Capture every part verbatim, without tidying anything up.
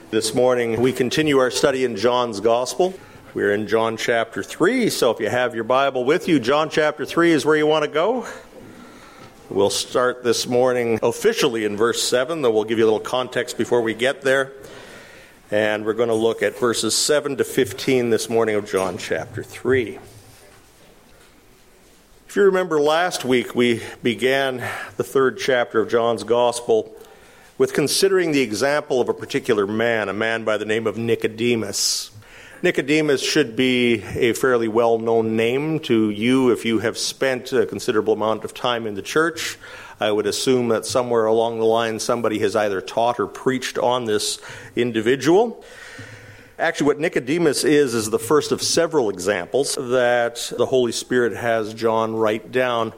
This morning we continue our study in John's Gospel. We're in John chapter three, so if you have your Bible with you, John chapter three is where you want to go. We'll start this morning officially in verse seven, though we'll give you a little context before we get there. And we're going to look at verses seven to fifteen this morning of John chapter three. If you remember last week, we began the third chapter of John's Gospel with considering the example of a particular man, a man by the name of Nicodemus. Nicodemus should be a fairly well-known name to you if you have spent a considerable amount of time in the church. I would assume that somewhere along the line somebody has either taught or preached on this individual. Actually, what Nicodemus is, is the first of several examples that the Holy Spirit has John write down.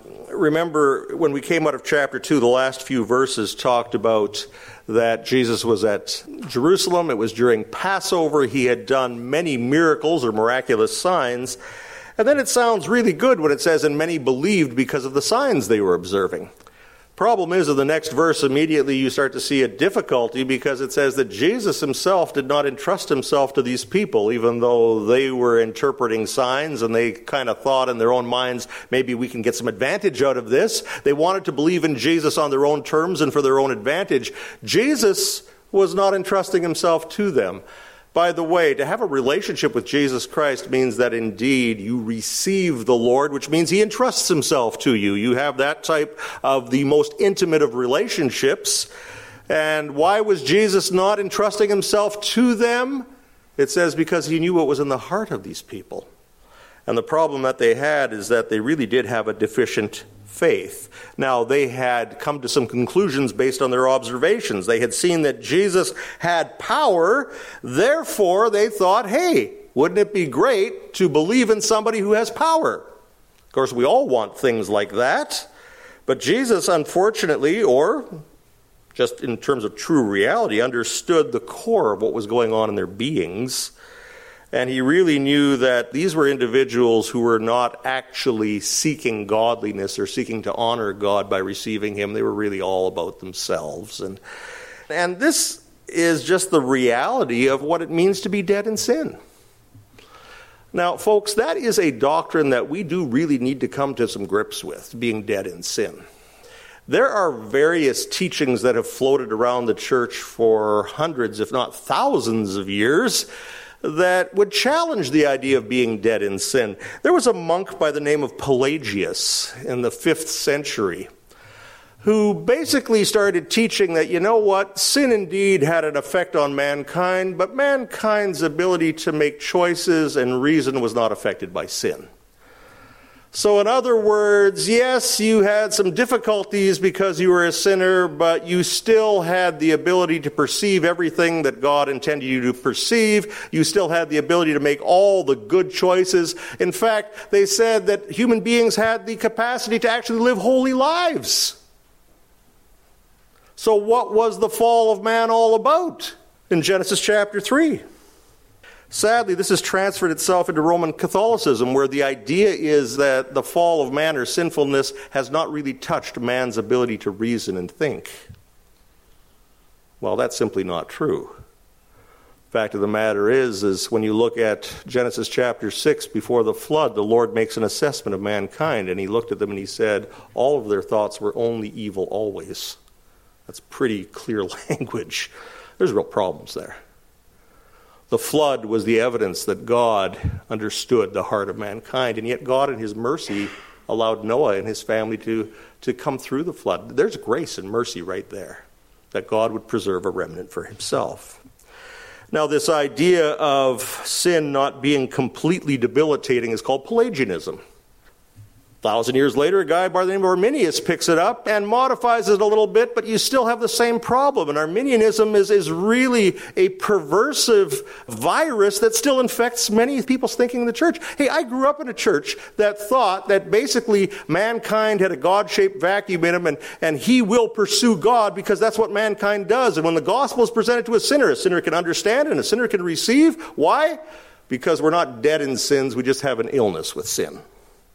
Remember, when we came out of chapter two, the last few verses talked about that Jesus was at Jerusalem. It was during Passover. He had done many miracles or miraculous signs. And then it sounds really good when it says, and many believed because of the signs they were observing. Problem is, in the next verse, immediately you start to see a difficulty because it says that Jesus himself did not entrust himself to these people, even though they were interpreting signs and they kind of thought in their own minds, maybe we can get some advantage out of this. They wanted to believe in Jesus on their own terms and for their own advantage. Jesus was not entrusting himself to them. By the way, to have a relationship with Jesus Christ means that indeed you receive the Lord, which means he entrusts himself to you. You have that type of the most intimate of relationships. And why was Jesus not entrusting himself to them? It says because he knew what was in the heart of these people. And the problem that they had is that they really did have a deficient faith. Now, they had come to some conclusions based on their observations. They had seen that Jesus had power. Therefore, they thought, hey, wouldn't it be great to believe in somebody who has power? Of course, we all want things like that. But Jesus, unfortunately, or just in terms of true reality, understood the core of what was going on in their beings. And he really knew that these were individuals who were not actually seeking godliness or seeking to honor God by receiving him. They were really all about themselves. And, and this is just the reality of what it means to be dead in sin. Now, folks, that is a doctrine that we do really need to come to some grips with, being dead in sin. There are various teachings that have floated around the church for hundreds, if not thousands of years, that would challenge the idea of being dead in sin. There was a monk by the name of Pelagius in the fifth century who basically started teaching that, you know what, sin indeed had an effect on mankind, but mankind's ability to make choices and reason was not affected by sin. So in other words, yes, you had some difficulties because you were a sinner, but you still had the ability to perceive everything that God intended you to perceive. You still had the ability to make all the good choices. In fact, they said that human beings had the capacity to actually live holy lives. So what was the fall of man all about in Genesis chapter three? Sadly, this has transferred itself into Roman Catholicism, where the idea is that the fall of man or sinfulness has not really touched man's ability to reason and think. Well, that's simply not true. Fact of the matter is, is when you look at Genesis chapter six, before the flood, the Lord makes an assessment of mankind, and he looked at them and he said, all of their thoughts were only evil always. That's pretty clear language. There's real problems there. The flood was the evidence that God understood the heart of mankind, and yet God in his mercy allowed Noah and his family to, to come through the flood. There's grace and mercy right there, that God would preserve a remnant for himself. Now, this idea of sin not being completely debilitating is called Pelagianism. A thousand years later, a guy by the name of Arminius picks it up and modifies it a little bit, but you still have the same problem. And Arminianism is, is really a perversive virus that still infects many people's thinking in the church. Hey, I grew up in a church that thought that basically mankind had a God-shaped vacuum in him, and, and he will pursue God because that's what mankind does. And when the gospel is presented to a sinner, a sinner can understand and a sinner can receive. Why? Because we're not dead in sins, we just have an illness with sin.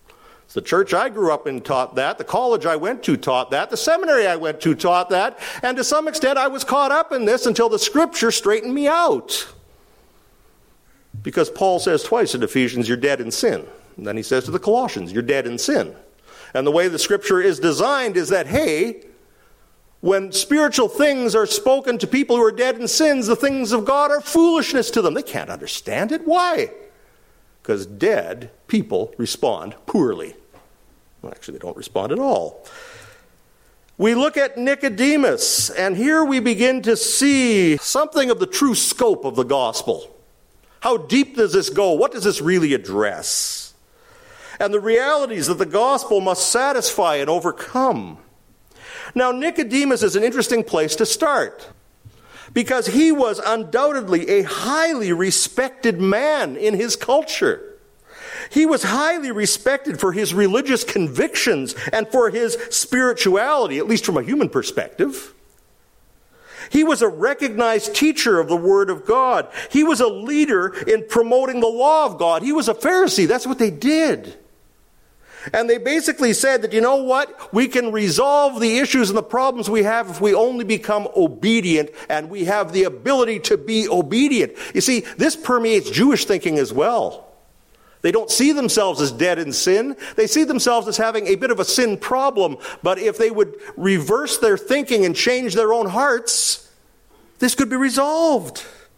The church I grew up in taught that. The college I went to taught that. The seminary I went to taught that. And to some extent, I was caught up in this until the Scripture straightened me out. Because Paul says twice in Ephesians, you're dead in sin. And then he says to the Colossians, you're dead in sin. And the way the Scripture is designed is that, hey, when spiritual things are spoken to people who are dead in sins, the things of God are foolishness to them. They can't understand it. Why? Because dead people respond poorly. Well, actually, they don't respond at all. We look at Nicodemus, and here we begin to see something of the true scope of the gospel. How deep does this go? What does this really address? And the realities that the gospel must satisfy and overcome. Now, Nicodemus is an interesting place to start, because he was undoubtedly a highly respected man in his culture. He was highly respected for his religious convictions and for his spirituality, at least from a human perspective. He was a recognized teacher of the Word of God. He was a leader in promoting the law of God. He was a Pharisee. That's what they did. And they basically said that, you know what? We can resolve the issues and the problems we have if we only become obedient, and we have the ability to be obedient. You see, this permeates Jewish thinking as well. They don't see themselves as dead in sin. They see themselves as having a bit of a sin problem. But if they would reverse their thinking and change their own hearts, this could be resolved.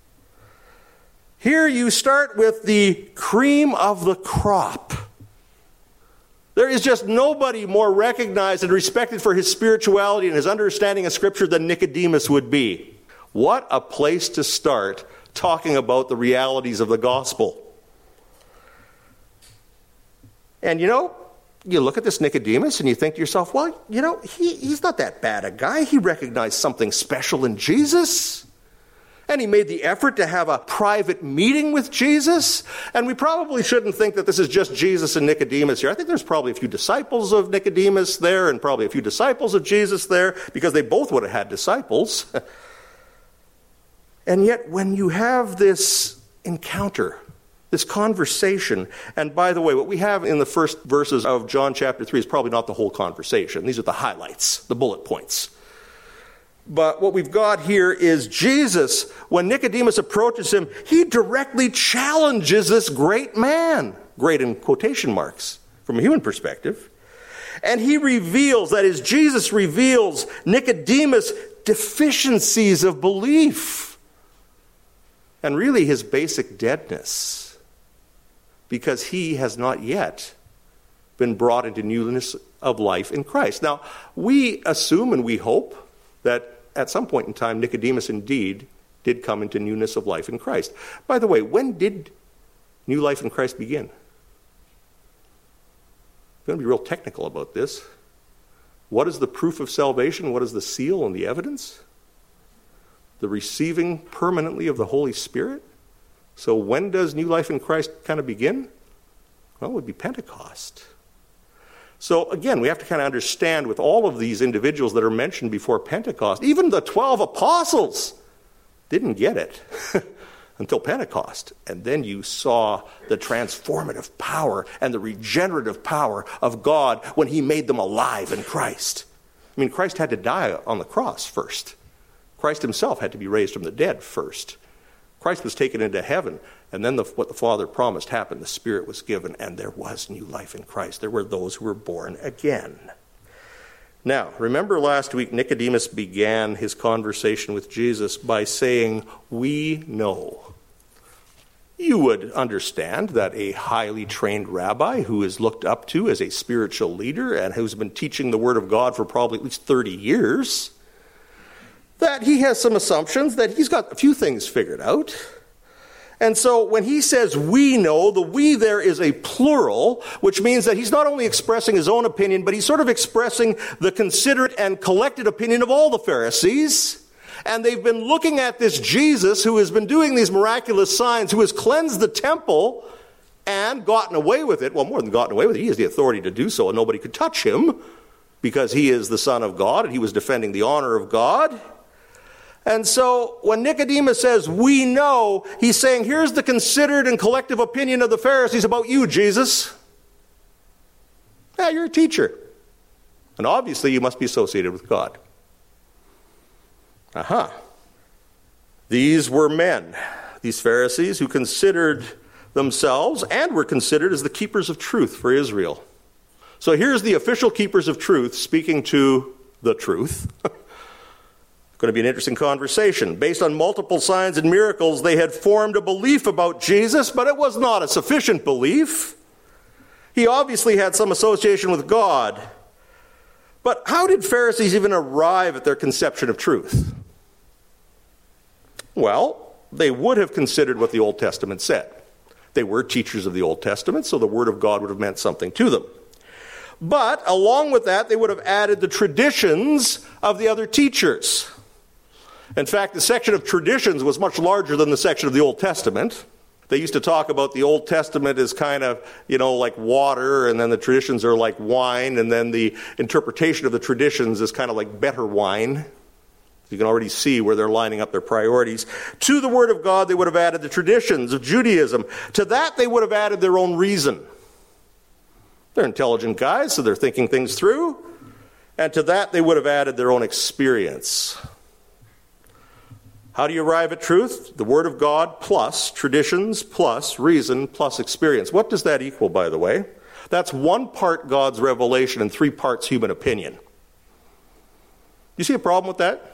Here you start with the cream of the crop. There is just nobody more recognized and respected for his spirituality and his understanding of Scripture than Nicodemus would be. What a place to start talking about the realities of the gospel. And you know, you look at this Nicodemus and you think to yourself, well, you know, he, he's not that bad a guy. He recognized something special in Jesus. And he made the effort to have a private meeting with Jesus. And we probably shouldn't think that this is just Jesus and Nicodemus here. I think there's probably a few disciples of Nicodemus there and probably a few disciples of Jesus there, because they both would have had disciples. And yet when you have this encounter, this conversation, and by the way, what we have in the first verses of John chapter three is probably not the whole conversation. These are the highlights, the bullet points. But what we've got here is Jesus, when Nicodemus approaches him, he directly challenges this great man. Great in quotation marks, from a human perspective. And he reveals, that is, Jesus reveals Nicodemus' deficiencies of belief. And really his basic deadness. Because he has not yet been brought into newness of life in Christ. Now, we assume and we hope that at some point in time, Nicodemus indeed did come into newness of life in Christ. By the way, when did new life in Christ begin? I'm going to be real technical about this. What is the proof of salvation? What is the seal and the evidence? The receiving permanently of the Holy Spirit? So when does new life in Christ kind of begin? Well, it would be Pentecost. So again, we have to kind of understand with all of these individuals that are mentioned before Pentecost, even the twelve apostles didn't get it until Pentecost. And then you saw the transformative power and the regenerative power of God when he made them alive in Christ. I mean, Christ had to die on the cross first. Christ himself had to be raised from the dead first. Christ was taken into heaven, and then the, what the Father promised happened. The Spirit was given, and there was new life in Christ. There were those who were born again. Now, remember last week, Nicodemus began his conversation with Jesus by saying, "We know." You would understand that a highly trained rabbi who is looked up to as a spiritual leader and who's been teaching the Word of God for probably at least thirty years, that he has some assumptions, that he's got a few things figured out. And so when he says "we know," the "we" there is a plural, which means that he's not only expressing his own opinion, but he's sort of expressing the considerate and collected opinion of all the Pharisees. And they've been looking at this Jesus who has been doing these miraculous signs, who has cleansed the temple and gotten away with it. Well, more than gotten away with it, he has the authority to do so, and nobody could touch him because he is the Son of God and he was defending the honor of God. And so when Nicodemus says "we know," he's saying, here's the considered and collective opinion of the Pharisees about you, Jesus. Yeah, you're a teacher. And obviously you must be associated with God. Aha. Uh-huh. These were men, these Pharisees, who considered themselves and were considered as the keepers of truth for Israel. So here's the official keepers of truth speaking to the truth. Going to be an interesting conversation. Based on multiple signs and miracles, they had formed a belief about Jesus, but it was not a sufficient belief. He obviously had some association with God. But how did Pharisees even arrive at their conception of truth? Well, they would have considered what the Old Testament said. They were teachers of the Old Testament, so the Word of God would have meant something to them. But along with that, they would have added the traditions of the other teachers. In fact, the section of traditions was much larger than the section of the Old Testament. They used to talk about the Old Testament as kind of, you know, like water, and then the traditions are like wine, and then the interpretation of the traditions is kind of like better wine. You can already see where they're lining up their priorities. To the Word of God, they would have added the traditions of Judaism. To that, they would have added their own reason. They're intelligent guys, so they're thinking things through. And to that, they would have added their own experience. How do you arrive at truth? The Word of God plus traditions plus reason plus experience. What does that equal, by the way? That's one part God's revelation and three parts human opinion. You see a problem with that?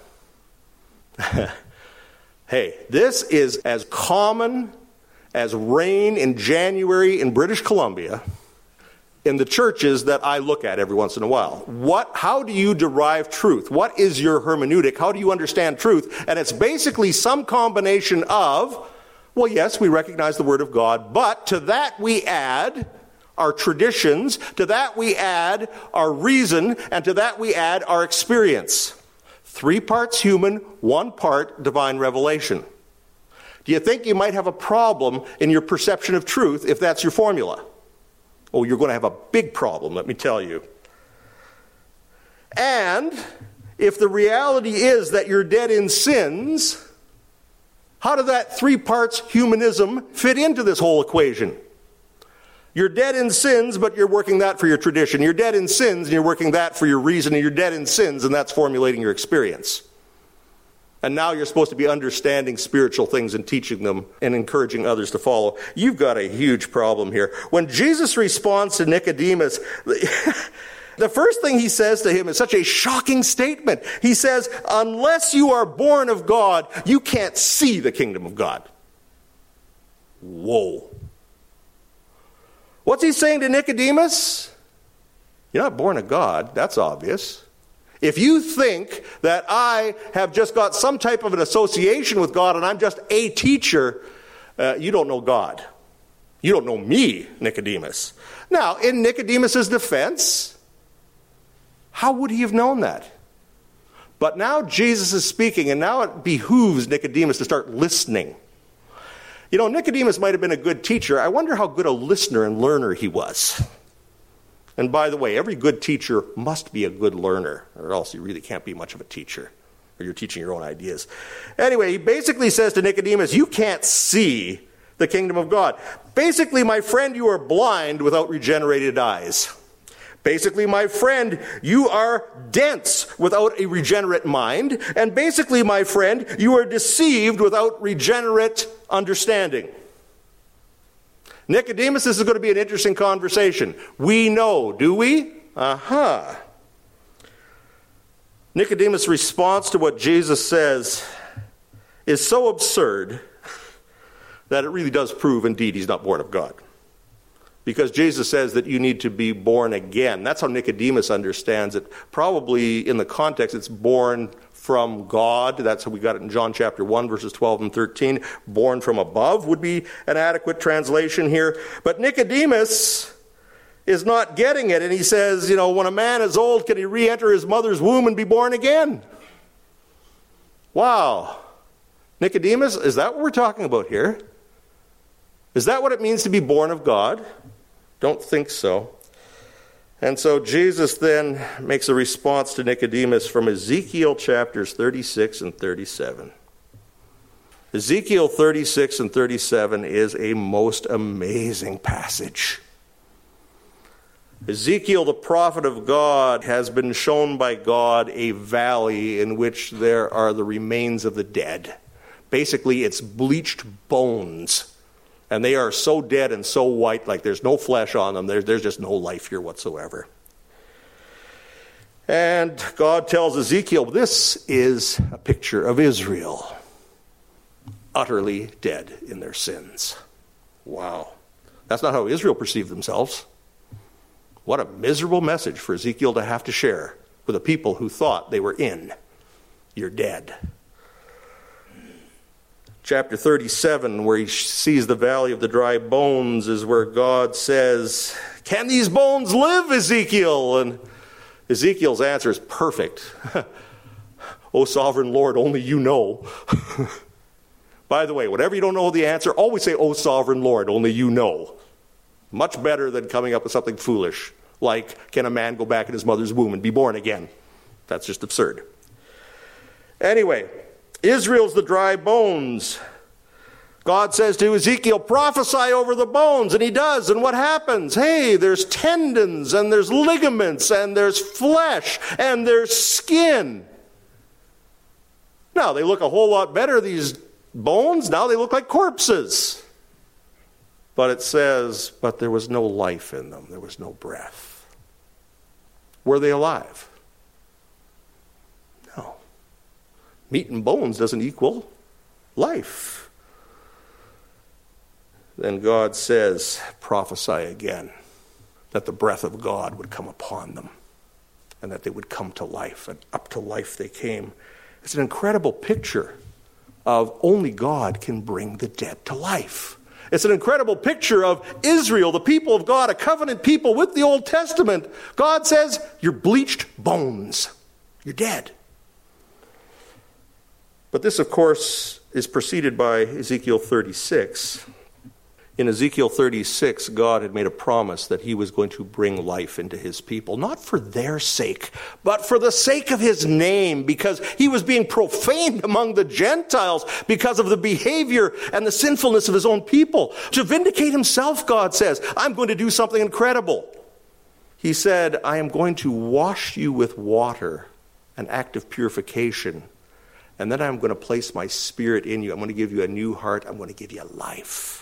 Hey, this is as common as rain in January in British Columbia in the churches that I look at every once in a while. What? How do you derive truth? What is your hermeneutic? How do you understand truth? And it's basically some combination of, well, yes, we recognize the Word of God, but to that we add our traditions, to that we add our reason, and to that we add our experience. Three parts human, one part divine revelation. Do you think you might have a problem in your perception of truth if that's your formula? Oh, you're going to have a big problem, let me tell you. And if the reality is that you're dead in sins, how does that three parts humanism fit into this whole equation? You're dead in sins, but you're working that for your tradition. You're dead in sins, and you're working that for your reason, and you're dead in sins, and that's formulating your experience. And now you're supposed to be understanding spiritual things and teaching them and encouraging others to follow. You've got a huge problem here. When Jesus responds to Nicodemus, the first thing he says to him is such a shocking statement. He says, unless you are born of God, you can't see the kingdom of God. Whoa. What's he saying to Nicodemus? You're not born of God. That's obvious. If you think that I have just got some type of an association with God and I'm just a teacher, uh, you don't know God. You don't know me, Nicodemus. Now, in Nicodemus' defense, how would he have known that? But now Jesus is speaking, and now it behooves Nicodemus to start listening. You know, Nicodemus might have been a good teacher. I wonder how good a listener and learner he was. And by the way, every good teacher must be a good learner, or else you really can't be much of a teacher, or you're teaching your own ideas. Anyway, he basically says to Nicodemus, you can't see the kingdom of God. Basically, my friend, you are blind without regenerated eyes. Basically, my friend, you are dense without a regenerate mind. And basically, my friend, you are deceived without regenerate understanding. Nicodemus, this is going to be an interesting conversation. We know, do we? Aha. Nicodemus' response to what Jesus says is so absurd that it really does prove, indeed, he's not born of God. Because Jesus says that you need to be born again. That's how Nicodemus understands it. Probably in the context, it's born from God. That's how we got it in John chapter one, verses twelve and thirteen. Born from above would be an adequate translation here. But Nicodemus is not getting it. And he says, you know, when a man is old, can he re-enter his mother's womb and be born again? Wow. Nicodemus, is that what we're talking about here? Is that what it means to be born of God? Don't think so. And so Jesus then makes a response to Nicodemus from Ezekiel chapters thirty-six and thirty-seven. Ezekiel thirty-six and thirty-seven is a most amazing passage. Ezekiel, the prophet of God, has been shown by God a valley in which there are the remains of the dead. Basically, it's bleached bones. And they are so dead and so white, like there's no flesh on them. There's, there's just no life here whatsoever. And God tells Ezekiel, this is a picture of Israel, utterly dead in their sins. Wow. That's not how Israel perceived themselves. What a miserable message for Ezekiel to have to share with a people who thought they were in. You're dead. Chapter thirty-seven, where he sees the valley of the dry bones, is where God says, can these bones live, Ezekiel? And Ezekiel's answer is perfect. O sovereign Lord, only you know. By the way, whatever you don't know the answer, always say, O sovereign Lord, only you know. Much better than coming up with something foolish, like, can a man go back in his mother's womb and be born again? That's just absurd. Anyway, Israel's the dry bones. God says to Ezekiel, prophesy over the bones, and he does. And what happens? Hey, there's tendons, and there's ligaments, and there's flesh, and there's skin. Now, they look a whole lot better, these bones. Now they look like corpses. But it says, but there was no life in them. There was no breath. Were they alive? No. Meat and bones doesn't equal life. Then God says, prophesy again, that the breath of God would come upon them, and that they would come to life, and up to life they came. It's an incredible picture of only God can bring the dead to life. It's an incredible picture of Israel, the people of God, a covenant people with the Old Testament. God says, you're bleached bones. You're dead. But this, of course, is preceded by Ezekiel thirty-six. In Ezekiel thirty-six, God had made a promise that he was going to bring life into his people, not for their sake, but for the sake of his name, because he was being profaned among the Gentiles because of the behavior and the sinfulness of his own people. To vindicate himself, God says, I'm going to do something incredible. He said, I am going to wash you with water, an act of purification, and then I'm going to place my spirit in you. I'm going to give you a new heart. I'm going to give you life.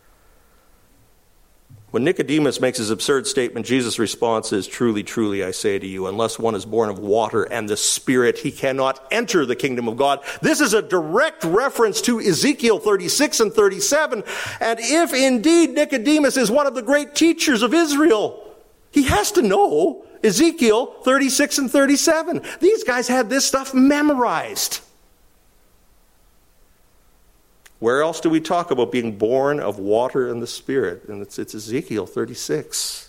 When Nicodemus makes his absurd statement, Jesus' response is, truly, truly, I say to you, unless one is born of water and the Spirit, he cannot enter the kingdom of God. This is a direct reference to Ezekiel thirty-six and thirty-seven. And if indeed Nicodemus is one of the great teachers of Israel, he has to know Ezekiel thirty-six and thirty-seven. These guys had this stuff memorized. Where else do we talk about being born of water and the Spirit? And it's, it's Ezekiel thirty-six.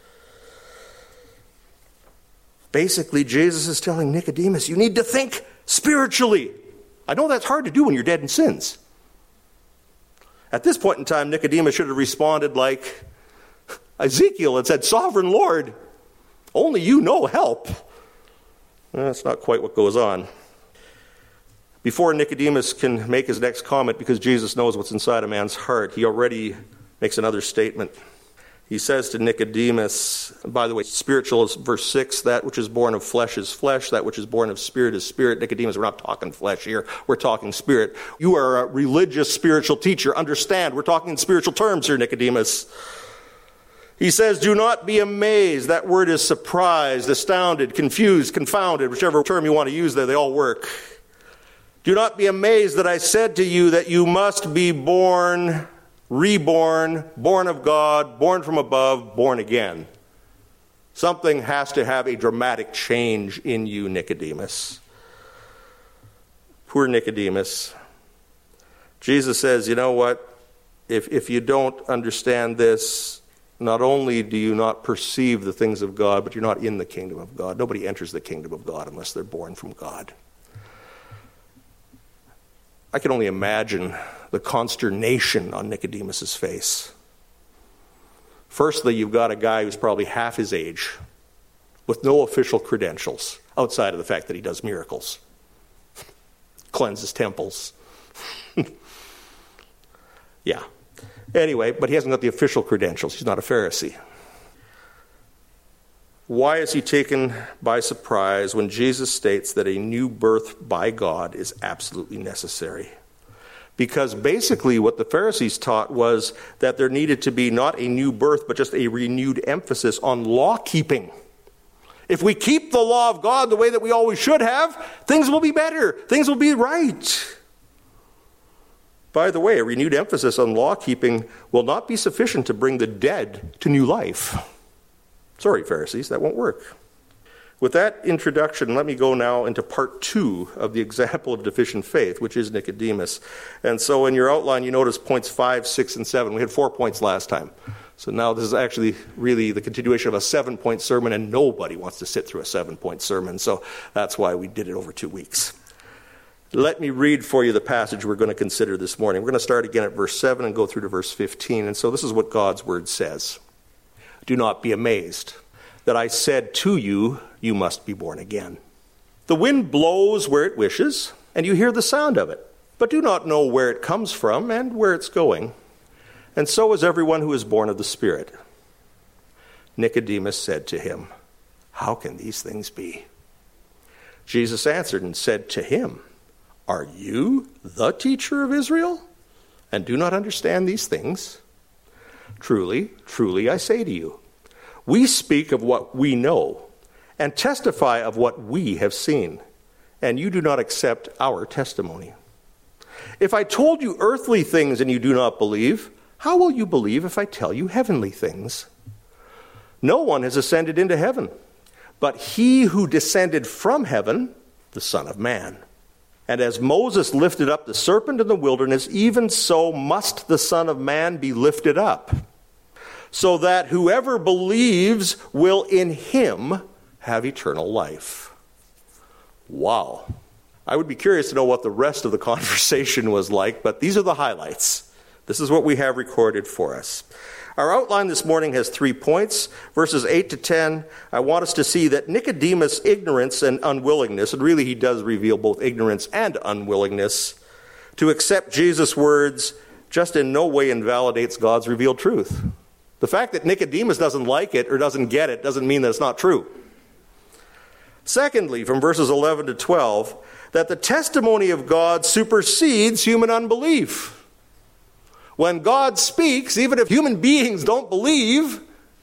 Basically, Jesus is telling Nicodemus, you need to think spiritually. I know that's hard to do when you're dead in sins. At this point in time, Nicodemus should have responded like Ezekiel and said, Sovereign Lord, only you know help. Well, that's not quite what goes on. Before Nicodemus can make his next comment, because Jesus knows what's inside a man's heart, he already makes another statement. He says to Nicodemus, by the way, spiritual is verse six, that which is born of flesh is flesh, that which is born of spirit is spirit. Nicodemus, we're not talking flesh here, we're talking spirit. You are a religious spiritual teacher, understand, we're talking in spiritual terms here, Nicodemus. He says, do not be amazed. That word is surprised, astounded, confused, confounded, whichever term you want to use there, they all work. Do not be amazed that I said to you that you must be born, reborn, born of God, born from above, born again. Something has to have a dramatic change in you, Nicodemus. Poor Nicodemus. Jesus says, you know what? If, if you don't understand this, not only do you not perceive the things of God, but you're not in the kingdom of God. Nobody enters the kingdom of God unless they're born from God. I can only imagine the consternation on Nicodemus' face. Firstly, you've got a guy who's probably half his age with no official credentials outside of the fact that he does miracles, cleanses temples. Yeah. Anyway, but he hasn't got the official credentials. He's not a Pharisee. Why is he taken by surprise when Jesus states that a new birth by God is absolutely necessary? Because basically what the Pharisees taught was that there needed to be not a new birth, but just a renewed emphasis on law keeping. If we keep the law of God the way that we always should have, things will be better. Things will be right. By the way, a renewed emphasis on law keeping will not be sufficient to bring the dead to new life. Sorry, Pharisees, that won't work. With that introduction, let me go now into part two of the example of deficient faith, which is Nicodemus. And so in your outline, you notice points five, six, and seven. We had four points last time. So now this is actually really the continuation of a seven-point sermon, and nobody wants to sit through a seven-point sermon. So that's why we did it over two weeks. Let me read for you the passage we're going to consider this morning. We're going to start again at verse seven and go through to verse fifteen. And so this is what God's word says. Do not be amazed that I said to you, you must be born again. The wind blows where it wishes, and you hear the sound of it, but do not know where it comes from and where it's going. And so is everyone who is born of the Spirit. Nicodemus said to him, how can these things be? Jesus answered and said to him, are you the teacher of Israel, and do not understand these things? Truly, truly, I say to you, we speak of what we know, and testify of what we have seen, and you do not accept our testimony. If I told you earthly things and you do not believe, how will you believe if I tell you heavenly things? No one has ascended into heaven, but he who descended from heaven, the Son of Man. And as Moses lifted up the serpent in the wilderness, even so must the Son of Man be lifted up, so that whoever believes will in him have eternal life. Wow. I would be curious to know what the rest of the conversation was like, but these are the highlights. This is what we have recorded for us. Our outline this morning has three points. Verses eight to ten, I want us to see that Nicodemus' ignorance and unwillingness, and really he does reveal both ignorance and unwillingness, to accept Jesus' words just in no way invalidates God's revealed truth. The fact that Nicodemus doesn't like it or doesn't get it doesn't mean that it's not true. Secondly, from verses eleven to twelve, that the testimony of God supersedes human unbelief. When God speaks, even if human beings don't believe,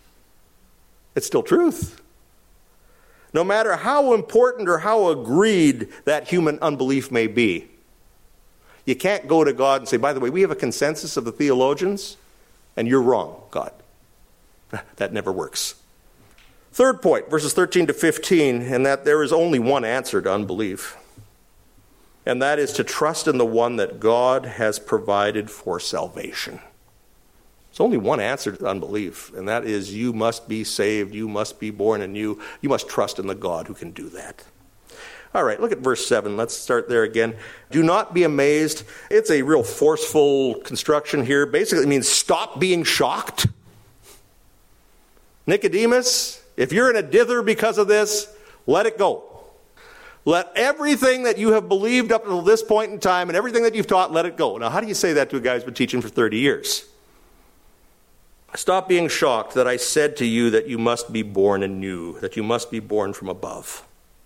it's still truth. No matter how important or how agreed that human unbelief may be. You can't go to God and say, by the way, we have a consensus of the theologians, and you're wrong, God. That never works. Third point, verses thirteen to fifteen, and that there is only one answer to unbelief. And that is to trust in the one that God has provided for salvation. There's only one answer to unbelief, and that is you must be saved, you must be born anew, you must trust in the God who can do that. All right, look at verse seven. Let's start there again. Do not be amazed. It's a real forceful construction here. Basically, it means stop being shocked. Nicodemus, if you're in a dither because of this, let it go. Let everything that you have believed up until this point in time and everything that you've taught, let it go. Now, how do you say that to a guy who's been teaching for thirty years? Stop being shocked that I said to you that you must be born anew, that you must be born from above.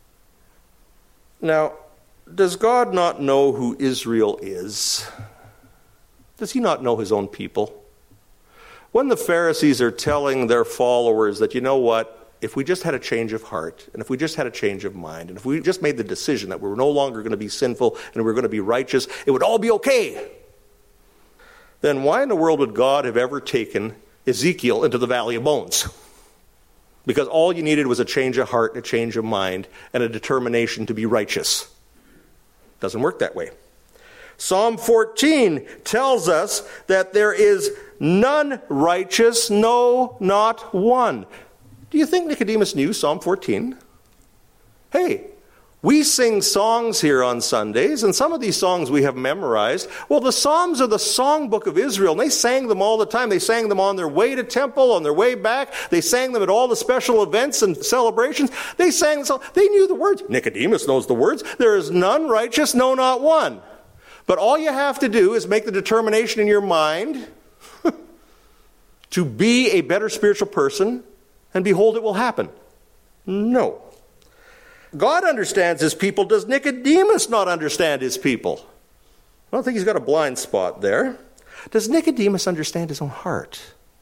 Now, does God not know who Israel is? Does he not know his own people? When the Pharisees are telling their followers that, you know what, if we just had a change of heart, and if we just had a change of mind, and if we just made the decision that we were no longer going to be sinful and we were going to be righteous, it would all be okay. Then why in the world would God have ever taken Ezekiel into the Valley of Bones? Because all you needed was a change of heart, a change of mind, and a determination to be righteous. Doesn't work that way. Psalm fourteen tells us that there is none righteous, no, not one. Do you think Nicodemus knew Psalm fourteen? Hey, we sing songs here on Sundays, and some of these songs we have memorized. Well, the Psalms are the songbook of Israel, and they sang them all the time. They sang them on their way to temple, on their way back. They sang them at all the special events and celebrations. They sang them. They knew the words. Nicodemus knows the words. There is none righteous, no, not one. But all you have to do is make the determination in your mind to be a better spiritual person, and behold, it will happen. No. God understands his people. Does Nicodemus not understand his people? I don't think he's got a blind spot there. Does Nicodemus understand his own heart?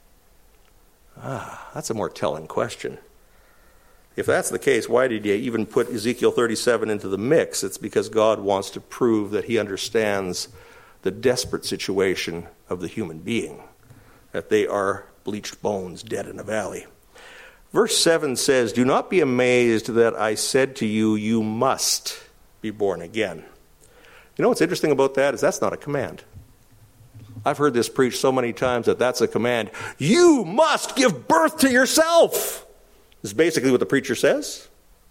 Ah, that's a more telling question. If that's the case, why did you even put Ezekiel thirty-seven into the mix? It's because God wants to prove that he understands the desperate situation of the human being, that they are bleached bones dead in a valley. Verse seven says, "Do not be amazed that I said to you, you must be born again." You know what's interesting about that is that's not a command. I've heard this preached so many times that that's a command. You must give birth to yourself. This is basically what the preacher says.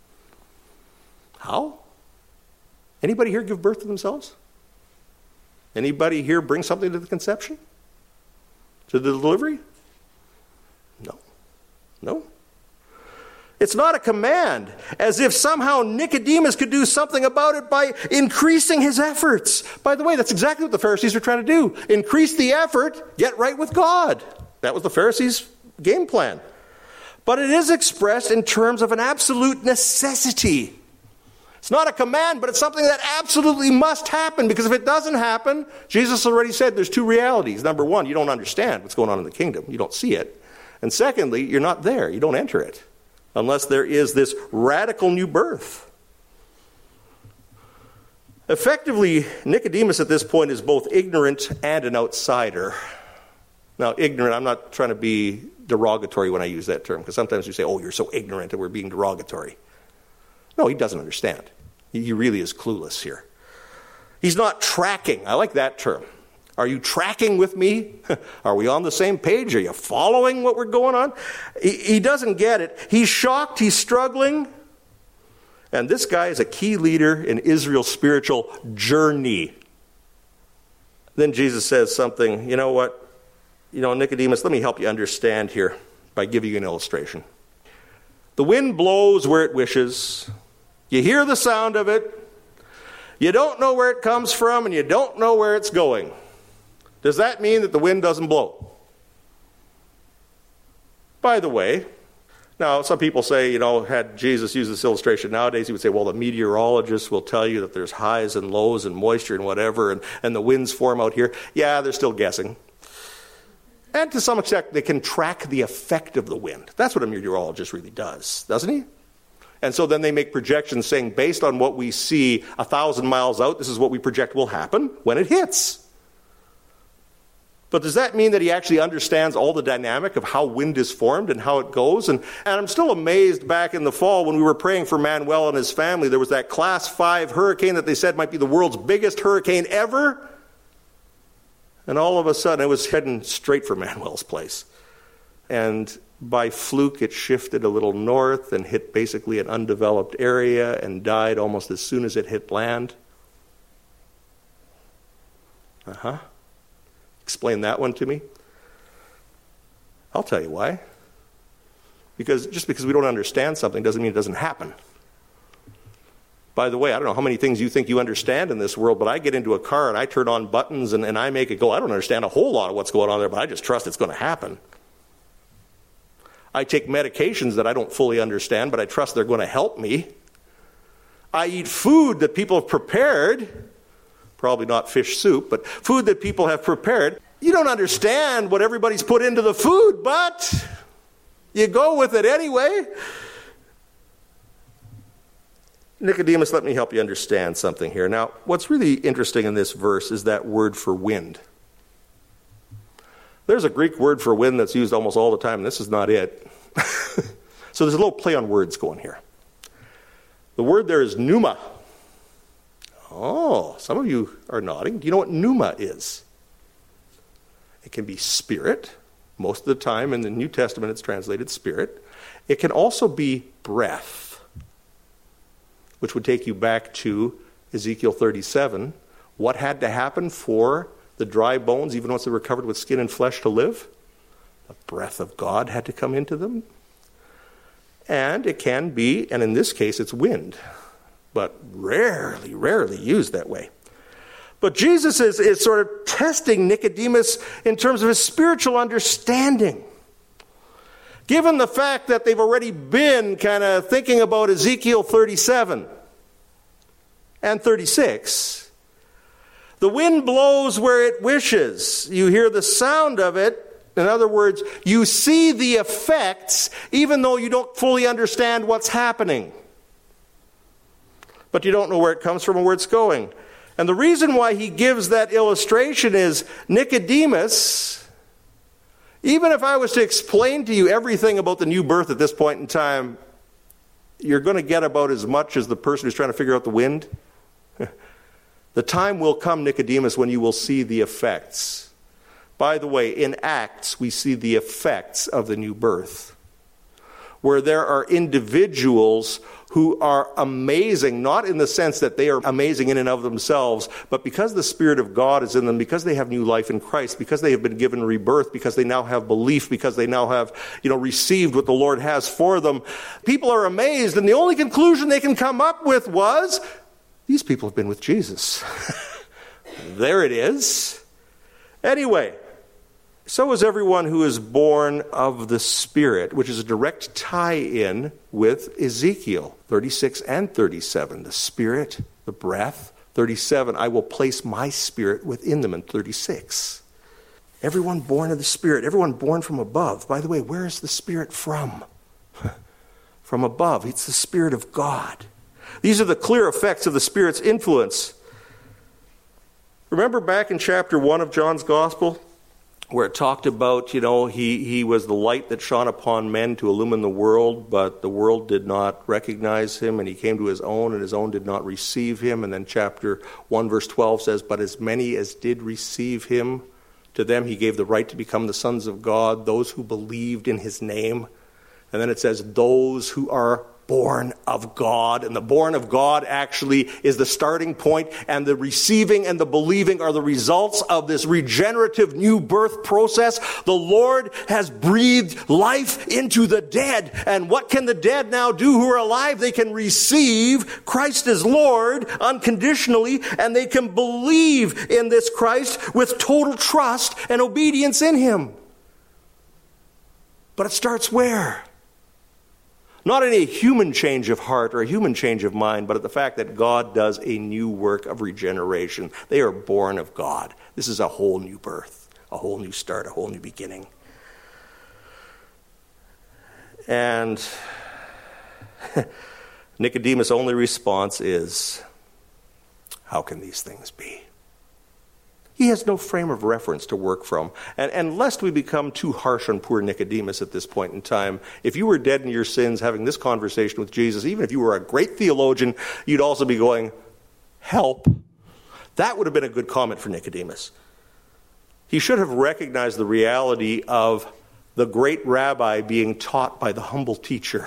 How? Anybody here give birth to themselves? Anybody here bring something to the conception? To the delivery? No. No. It's not a command, as if somehow Nicodemus could do something about it by increasing his efforts. By the way, that's exactly what the Pharisees were trying to do. Increase the effort, get right with God. That was the Pharisees' game plan. But it is expressed in terms of an absolute necessity. It's not a command, but it's something that absolutely must happen, because if it doesn't happen, Jesus already said there's two realities. Number one, you don't understand what's going on in the kingdom. You don't see it. And secondly, you're not there. You don't enter it unless there is this radical new birth. Effectively, Nicodemus at this point is both ignorant and an outsider. Now, ignorant, I'm not trying to be derogatory when I use that term, because sometimes we say, oh, you're so ignorant, and we're being derogatory. No, he doesn't understand. He really is clueless here. He's not tracking. I like that term. Are you tracking with me? Are we on the same page? Are you following what we're going on? He, he doesn't get it. He's shocked. He's struggling. And this guy is a key leader in Israel's spiritual journey. Then Jesus says something, you know what? You know, Nicodemus, let me help you understand here by giving you an illustration. The wind blows where it wishes. You hear the sound of it. You don't know where it comes from, and you don't know where it's going. Does that mean that the wind doesn't blow? By the way, now some people say, you know, had Jesus used this illustration nowadays, he would say, well, the meteorologists will tell you that there's highs and lows and moisture and whatever, and, and the winds form out here. Yeah, they're still guessing. And to some extent, they can track the effect of the wind. That's what a meteorologist really does, doesn't he? And so then they make projections saying, based on what we see a thousand miles out, this is what we project will happen when it hits. But does that mean that he actually understands all the dynamic of how wind is formed and how it goes? And, and I'm still amazed back in the fall when we were praying for Manuel and his family. There was that class five hurricane that they said might be the world's biggest hurricane ever. And all of a sudden, it was heading straight for Manuel's place. And by fluke, it shifted a little north and hit basically an undeveloped area and died almost as soon as it hit land. Uh-huh. Explain that one to me. I'll tell you why. Because just because we don't understand something doesn't mean it doesn't happen. By the way, I don't know how many things you think you understand in this world, but I get into a car and I turn on buttons and, and I make it go. I don't understand a whole lot of what's going on there, but I just trust it's going to happen. I take medications that I don't fully understand, but I trust they're going to help me. I eat food that people have prepared. Probably not fish soup, but food that people have prepared. You don't understand what everybody's put into the food, but you go with it anyway. Nicodemus, let me help you understand something here. Now, what's really interesting in this verse is that word for wind. There's a Greek word for wind that's used almost all the time, and this is not it. So there's a little play on words going here. The word there is pneuma. Oh, some of you are nodding. Do you know what pneuma is? It can be spirit. Most of the time in the New Testament it's translated spirit. It can also be breath, which would take you back to Ezekiel thirty-seven. What had to happen for the dry bones, even once they were covered with skin and flesh, to live? The breath of God had to come into them. And it can be, and in this case it's wind, but rarely, rarely used that way. But Jesus is, is sort of testing Nicodemus in terms of his spiritual understanding. given the fact that they've already been kind of thinking about Ezekiel thirty-seven and thirty-six. The wind blows where it wishes. You hear the sound of it. In other words, you see the effects even though you don't fully understand what's happening. But you don't know where it comes from or where it's going. And the reason why he gives that illustration is Nicodemus, even if I was to explain to you everything about the new birth at this point in time, you're going to get about as much as the person who's trying to figure out the wind. The time will come, Nicodemus, when you will see the effects. By the way, in Acts, we see the effects of the new birth, where there are individuals who are amazing, not in the sense that they are amazing in and of themselves, but because the Spirit of God is in them, because they have new life in Christ, because they have been given rebirth, because they now have belief, because they now have, you know, received what the Lord has for them. People are amazed, and the only conclusion they can come up with was, these people have been with Jesus. There it is. Anyway, so is everyone who is born of the Spirit, which is a direct tie-in with Ezekiel thirty-six and thirty-seven. The Spirit, the breath. thirty-seven, I will place my Spirit within them in thirty-six. Everyone born of the Spirit, everyone born from above. By the way, where is the Spirit from? From above. It's the Spirit of God. These are the clear effects of the Spirit's influence. Remember back in chapter one of John's Gospel, where it talked about, you know, he, he was the light that shone upon men to illumine the world, but the world did not recognize him, and he came to his own, and his own did not receive him. And then chapter one, verse twelve says, but as many as did receive him, to them he gave the right to become the sons of God, those who believed in his name. And then it says, those who are born of God. And the born of God actually is the starting point, and the receiving and the believing are the results of this regenerative new birth process. The Lord has breathed life into the dead. And what can the dead now do who are alive? They can receive Christ as Lord unconditionally, and they can believe in this Christ with total trust and obedience in him. But it starts where? Not in a human change of heart or a human change of mind, but at the fact that God does a new work of regeneration. They are born of God. This is a whole new birth, a whole new start, a whole new beginning. And Nicodemus' only response is, how can these things be? He has no frame of reference to work from. And, and lest we become too harsh on poor Nicodemus at this point in time, if you were dead in your sins having this conversation with Jesus, even if you were a great theologian, you'd also be going, help. That would have been a good comment for Nicodemus. He should have recognized the reality of the great rabbi being taught by the humble teacher.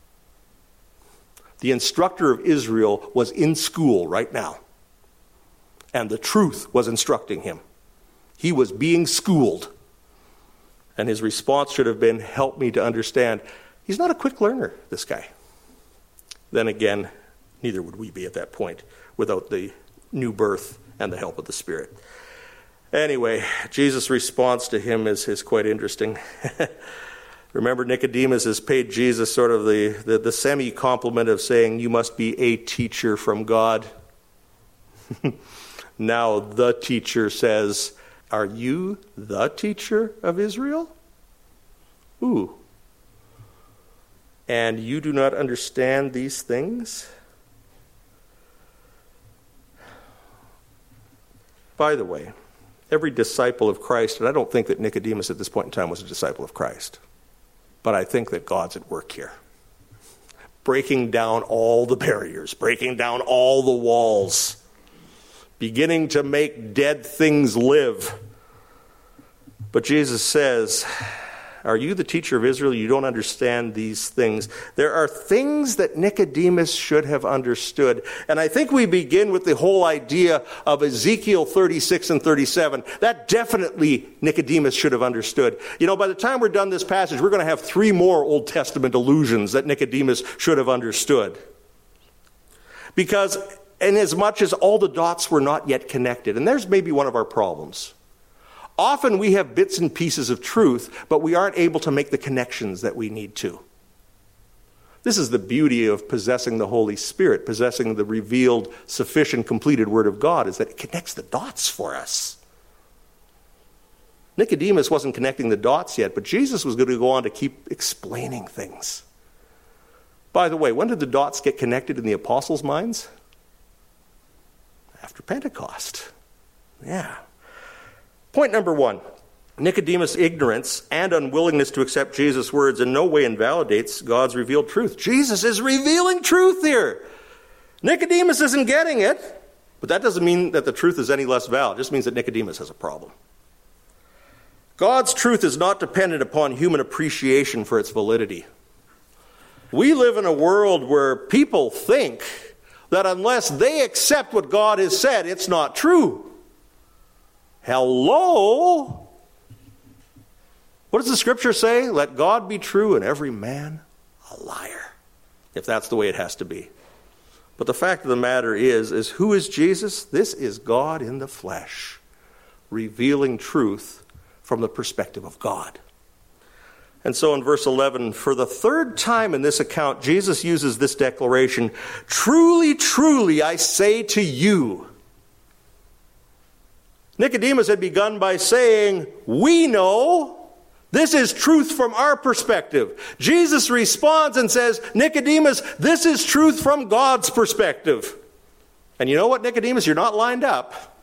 The instructor of Israel was in school right now. And the truth was instructing him. He was being schooled. And his response should have been, help me to understand. He's not a quick learner, this guy. Then again, neither would we be at that point without the new birth and the help of the Spirit. Anyway, Jesus' response to him is, is quite interesting. Remember, Nicodemus has paid Jesus sort of the, the, the semi-compliment of saying, you must be a teacher from God. Now the teacher says, are you the teacher of Israel? Ooh. And you do not understand these things? By the way, every disciple of Christ, and I don't think that Nicodemus at this point in time was a disciple of Christ, but I think that God's at work here. Breaking down all the barriers, breaking down all the walls, beginning to make dead things live. But Jesus says, are you the teacher of Israel? You don't understand these things. There are things that Nicodemus should have understood. And I think we begin with the whole idea of Ezekiel thirty-six and thirty-seven. That definitely Nicodemus should have understood. You know, by the time we're done this passage, we're going to have three more Old Testament allusions that Nicodemus should have understood. Because inasmuch as all the dots were not yet connected, and there's maybe one of our problems. Often we have bits and pieces of truth, but we aren't able to make the connections that we need to. This is the beauty of possessing the Holy Spirit, possessing the revealed, sufficient, completed Word of God, is that it connects the dots for us. Nicodemus wasn't connecting the dots yet, but Jesus was going to go on to keep explaining things. By the way, when did the dots get connected in the apostles' minds? After Pentecost. Yeah. Point number one. Nicodemus' ignorance and unwillingness to accept Jesus' words in no way invalidates God's revealed truth. Jesus is revealing truth here. Nicodemus isn't getting it, but that doesn't mean that the truth is any less valid. It just means that Nicodemus has a problem. God's truth is not dependent upon human appreciation for its validity. We live in a world where people think that unless they accept what God has said, it's not true. Hello? What does the scripture say? Let God be true and every man a liar. If that's the way it has to be. But the fact of the matter is, is who is Jesus? This is God in the flesh, revealing truth from the perspective of God. And so in verse eleven, for the third time in this account, Jesus uses this declaration, truly, truly, I say to you. Nicodemus had begun by saying, we know. This is truth from our perspective. Jesus responds and says, Nicodemus, this is truth from God's perspective. And you know what, Nicodemus? You're not lined up.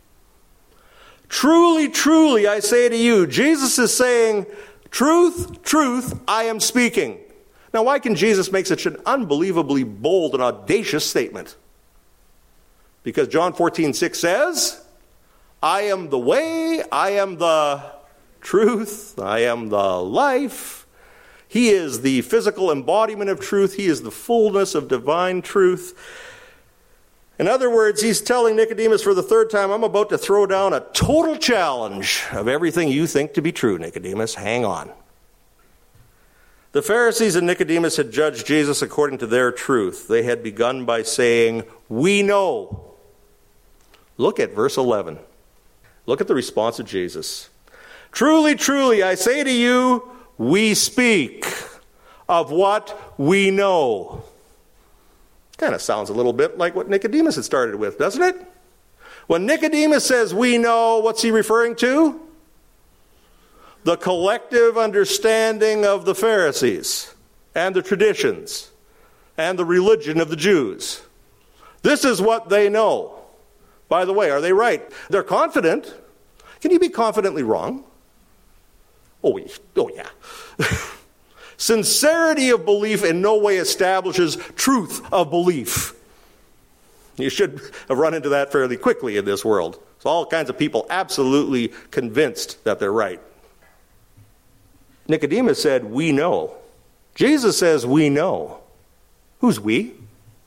Truly, truly, I say to you, Jesus is saying, truth, truth, I am speaking. Now, why can Jesus make such an unbelievably bold and audacious statement? Because John fourteen six says, I am the way, I am the truth, I am the life. He is the physical embodiment of truth. He is the fullness of divine truth. In other words, he's telling Nicodemus for the third time, I'm about to throw down a total challenge of everything you think to be true, Nicodemus. Hang on. The Pharisees and Nicodemus had judged Jesus according to their truth. They had begun by saying, we know. Look at verse eleven. Look at the response of Jesus. Truly, truly, I say to you, we speak of what we know. Kind of sounds a little bit like what Nicodemus had started with, doesn't it? When Nicodemus says we know, what's he referring to? The collective understanding of the Pharisees and the traditions and the religion of the Jews. This is what they know. By the way, are they right? They're confident. Can you be confidently wrong? Oh, oh yeah. Sincerity of belief in no way establishes truth of belief. You should have run into that fairly quickly in this world. So all kinds of people absolutely convinced that they're right. Nicodemus said, we know. Jesus says, we know. Who's we?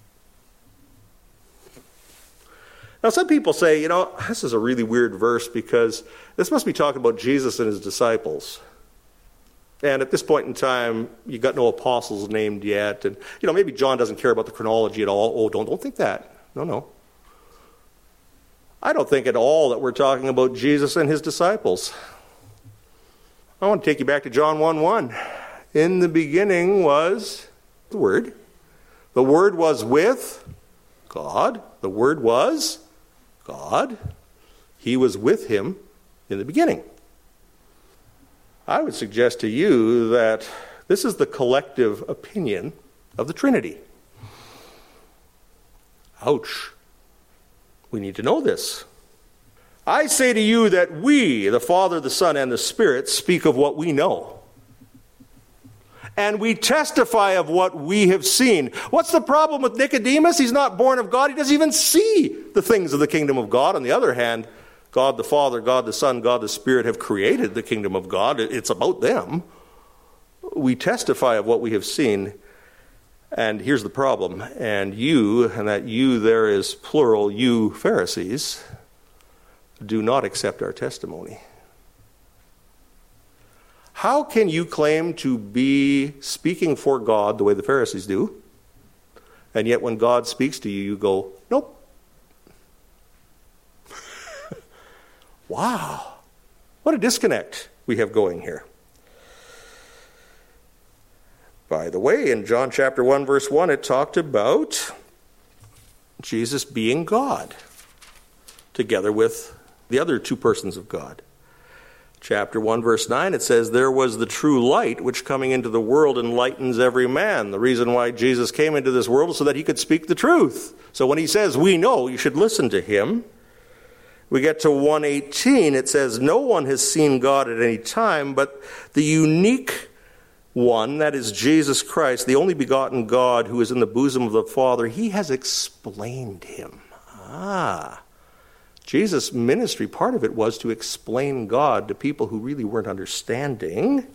Now, some people say, you know, this is a really weird verse because this must be talking about Jesus and his disciples. And at this point in time, you got no apostles named yet. And, you know, maybe John doesn't care about the chronology at all. Oh, don't, don't think that. No, no. I don't think at all that we're talking about Jesus and his disciples. I want to take you back to John one one. In the beginning was the Word. The Word was with God. The Word was God. He was with him in the beginning. I would suggest to you that this is the collective opinion of the Trinity. Ouch. We need to know this. I say to you that we, the Father, the Son, and the Spirit, speak of what we know. And we testify of what we have seen. What's the problem with Nicodemus? He's not born of God. He doesn't even see the things of the kingdom of God. On the other hand, God the Father, God the Son, God the Spirit have created the kingdom of God. It's about them. We testify of what we have seen. And here's the problem. And you, and that you there is plural, you Pharisees, do not accept our testimony. How can you claim to be speaking for God the way the Pharisees do, and yet when God speaks to you, you go, nope. Wow. What a disconnect we have going here. By the way, in John chapter one, verse one, it talked about Jesus being God, together with the other two persons of God. Chapter one, verse nine, it says, there was the true light, which coming into the world enlightens every man. The reason why Jesus came into this world is so that he could speak the truth. So when he says, we know, you should listen to him. We get to one eighteen, it says, no one has seen God at any time, but the unique one, that is Jesus Christ, the only begotten God who is in the bosom of the Father, he has explained him. Ah, Jesus' ministry, part of it was to explain God to people who really weren't understanding.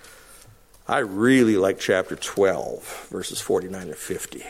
I really like chapter twelve, verses forty-nine to fifty.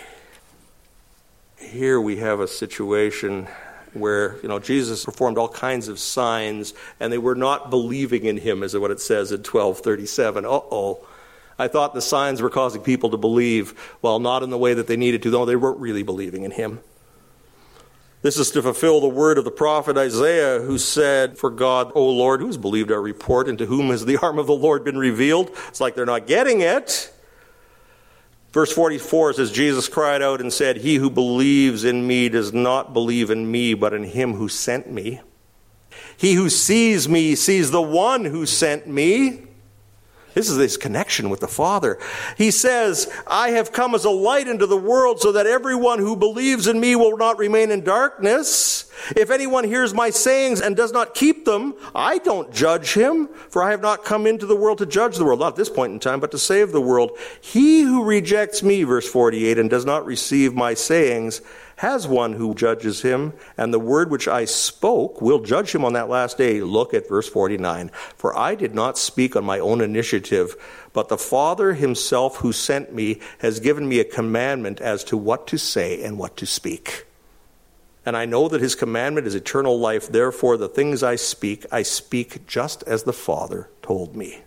Here we have a situation where, you know, Jesus performed all kinds of signs, and they were not believing in him, is what it says in twelve thirty-seven. Uh-oh. I thought the signs were causing people to believe, well, not in the way that they needed to, though they weren't really believing in him. This is to fulfill the word of the prophet Isaiah, who said, for God, O Lord, who has believed our report, and to whom has the arm of the Lord been revealed? It's like they're not getting it. Verse forty-four says, Jesus cried out and said, he who believes in me does not believe in me, but in him who sent me. He who sees me sees the one who sent me. This is his connection with the Father. He says, I have come as a light into the world so that everyone who believes in me will not remain in darkness. If anyone hears my sayings and does not keep them, I don't judge him, for I have not come into the world to judge the world, not at this point in time, but to save the world. He who rejects me, verse forty-eight, and does not receive my sayings, has one who judges him, and the word which I spoke will judge him on that last day. Look at verse forty-nine. For I did not speak on my own initiative, but the Father himself who sent me has given me a commandment as to what to say and what to speak. And I know that his commandment is eternal life. Therefore, the things I speak, I speak just as the Father told me.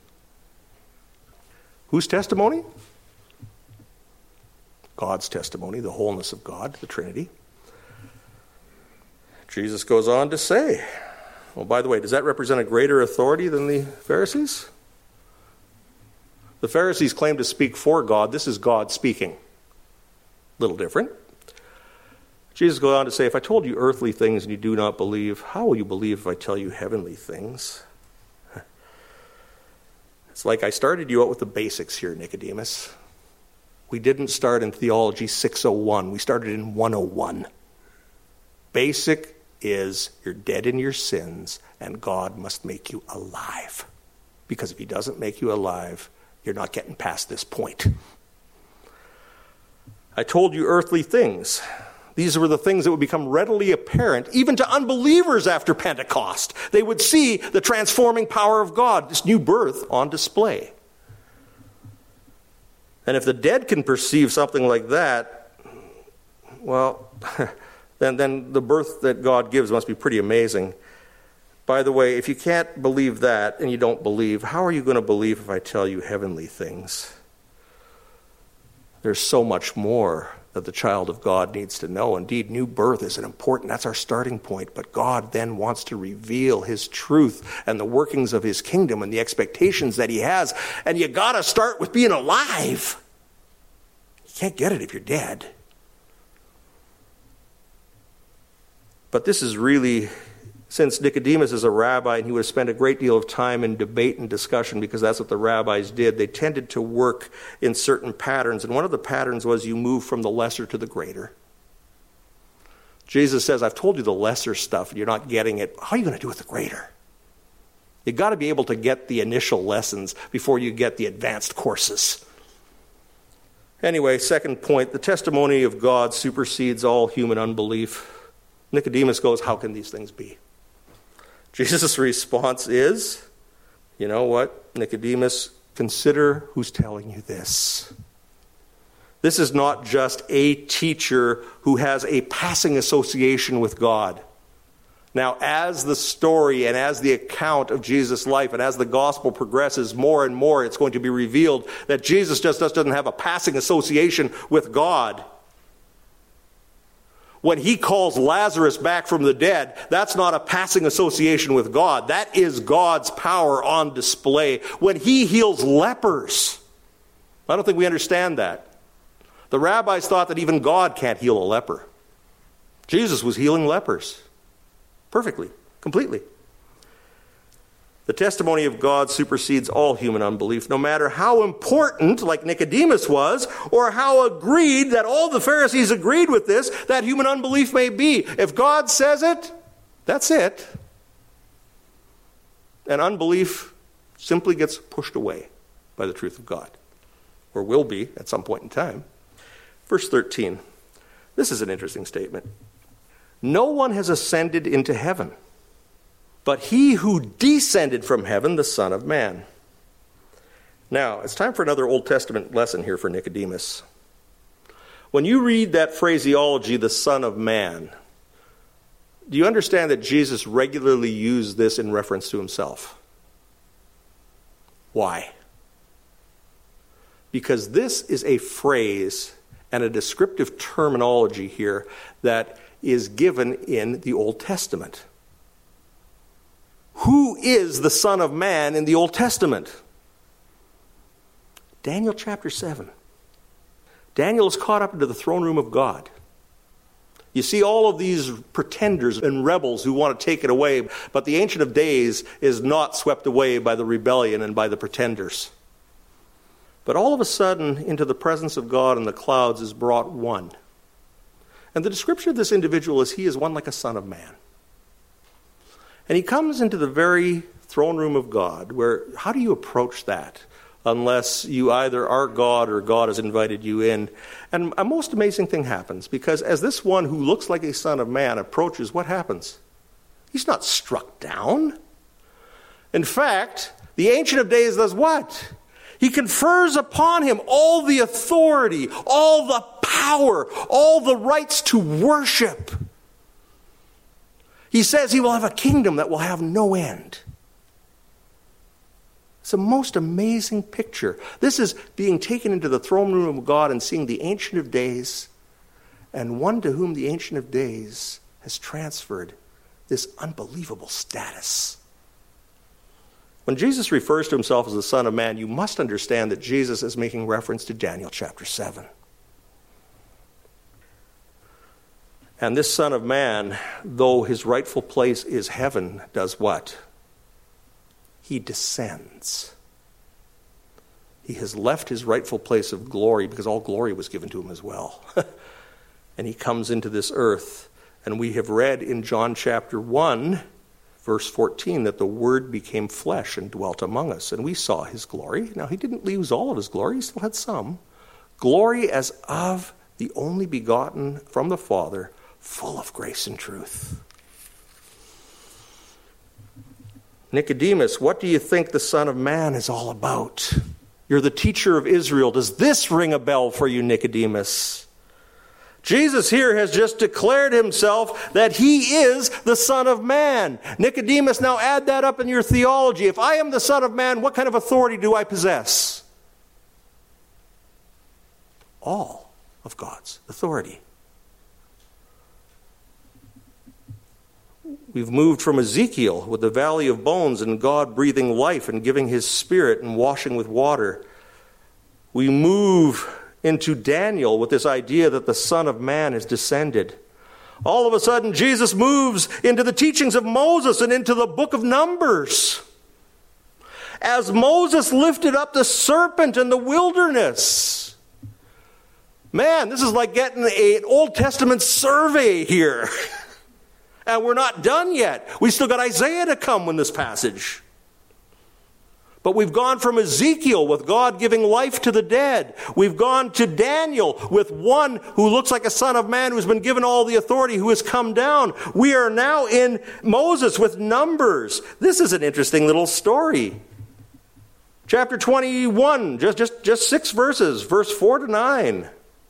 Whose testimony? God's testimony, the wholeness of God, the Trinity. Jesus goes on to say, well, by the way, does that represent a greater authority than the Pharisees? The Pharisees claim to speak for God. This is God speaking. A little different. Jesus goes on to say, if I told you earthly things and you do not believe, how will you believe if I tell you heavenly things? It's like I started you out with the basics here, Nicodemus. We didn't start in Theology six oh one. We started in one oh one. Basic is you're dead in your sins and God must make you alive. Because if he doesn't make you alive, you're not getting past this point. I told you earthly things. These were the things that would become readily apparent even to unbelievers after Pentecost. They would see the transforming power of God, this new birth on display. And if the dead can perceive something like that, well, then, then the birth that God gives must be pretty amazing. By the way, if you can't believe that and you don't believe, how are you going to believe if I tell you heavenly things? There's so much more that the child of God needs to know. Indeed, new birth is an important, that's our starting point. But God then wants to reveal his truth and the workings of his kingdom and the expectations that he has. And you got to start with being alive. You can't get it if you're dead. But this is really, since Nicodemus is a rabbi and he would have spent a great deal of time in debate and discussion because that's what the rabbis did, they tended to work in certain patterns. And one of the patterns was you move from the lesser to the greater. Jesus says, I've told you the lesser stuff and you're not getting it. How are you going to do with the greater? You've got to be able to get the initial lessons before you get the advanced courses. Anyway, second point, the testimony of God supersedes all human unbelief. Nicodemus goes, how can these things be? Jesus' response is, you know what, Nicodemus, consider who's telling you this. This is not just a teacher who has a passing association with God. Now, as the story and as the account of Jesus' life and as the gospel progresses more and more, it's going to be revealed that Jesus just doesn't have a passing association with God. When he calls Lazarus back from the dead, that's not a passing association with God. That is God's power on display. When he heals lepers, I don't think we understand that. The rabbis thought that even God can't heal a leper. Jesus was healing lepers perfectly, completely. The testimony of God supersedes all human unbelief, no matter how important, like Nicodemus was, or how agreed that all the Pharisees agreed with this, that human unbelief may be. If God says it, that's it. And unbelief simply gets pushed away by the truth of God, or will be at some point in time. Verse thirteen. This is an interesting statement. No one has ascended into heaven, but he who descended from heaven, the Son of Man. Now, it's time for another Old Testament lesson here for Nicodemus. When you read that phraseology, the Son of Man, do you understand that Jesus regularly used this in reference to himself? Why? Because this is a phrase and a descriptive terminology here that is given in the Old Testament. Who is the Son of Man in the Old Testament? Daniel chapter seven. Daniel is caught up into the throne room of God. You see all of these pretenders and rebels who want to take it away, but the Ancient of Days is not swept away by the rebellion and by the pretenders. But all of a sudden, into the presence of God in the clouds is brought one. And the description of this individual is he is one like a son of man. And he comes into the very throne room of God, where how do you approach that unless you either are God or God has invited you in? And a most amazing thing happens, because as this one who looks like a son of man approaches, what happens? He's not struck down. In fact, the Ancient of Days does what? He confers upon him all the authority, all the power, all the rights to worship. He says he will have a kingdom that will have no end. It's a most amazing picture. This is being taken into the throne room of God and seeing the Ancient of Days, and one to whom the Ancient of Days has transferred this unbelievable status. When Jesus refers to himself as the Son of Man, you must understand that Jesus is making reference to Daniel chapter seven. And this Son of Man, though his rightful place is heaven, does what? He descends. He has left his rightful place of glory, because all glory was given to him as well. And he comes into this earth. And we have read in John chapter one, verse fourteen, that the Word became flesh and dwelt among us. And we saw his glory. Now, he didn't lose all of his glory. He still had some. Glory as of the only begotten from the Father, full of grace and truth. Nicodemus, what do you think the Son of Man is all about? You're the teacher of Israel. Does this ring a bell for you, Nicodemus? Jesus here has just declared himself that he is the Son of Man. Nicodemus, now add that up in your theology. If I am the Son of Man, what kind of authority do I possess? All of God's authority. We've moved from Ezekiel with the valley of bones and God breathing life and giving his spirit and washing with water. We move into Daniel with this idea that the Son of Man has descended. All of a sudden, Jesus moves into the teachings of Moses and into the book of Numbers. As Moses lifted up the serpent in the wilderness. Man, this is like getting an Old Testament survey here. And we're not done yet. We still got Isaiah to come in this passage. But we've gone from Ezekiel with God giving life to the dead. We've gone to Daniel with one who looks like a son of man who's been given all the authority, who has come down. We are now in Moses with Numbers. This is an interesting little story. Chapter twenty-one, just, just, just six verses, verse four to nine.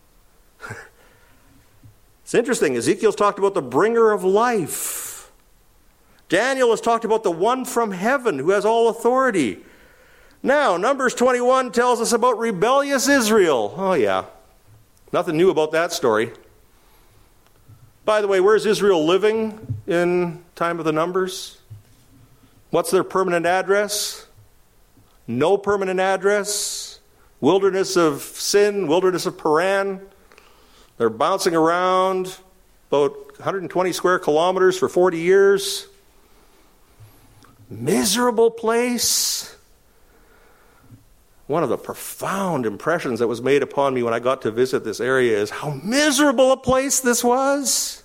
It's interesting. Ezekiel's talked about the bringer of life. Daniel has talked about the one from heaven who has all authority. Now, Numbers twenty-one tells us about rebellious Israel. Oh, yeah. Nothing new about that story. By the way, where's Israel living in time of the Numbers? What's their permanent address? No permanent address. Wilderness of Sin, wilderness of Paran. They're bouncing around about one hundred twenty square kilometers for forty years. Miserable place. One of the profound impressions that was made upon me when I got to visit this area is how miserable a place this was.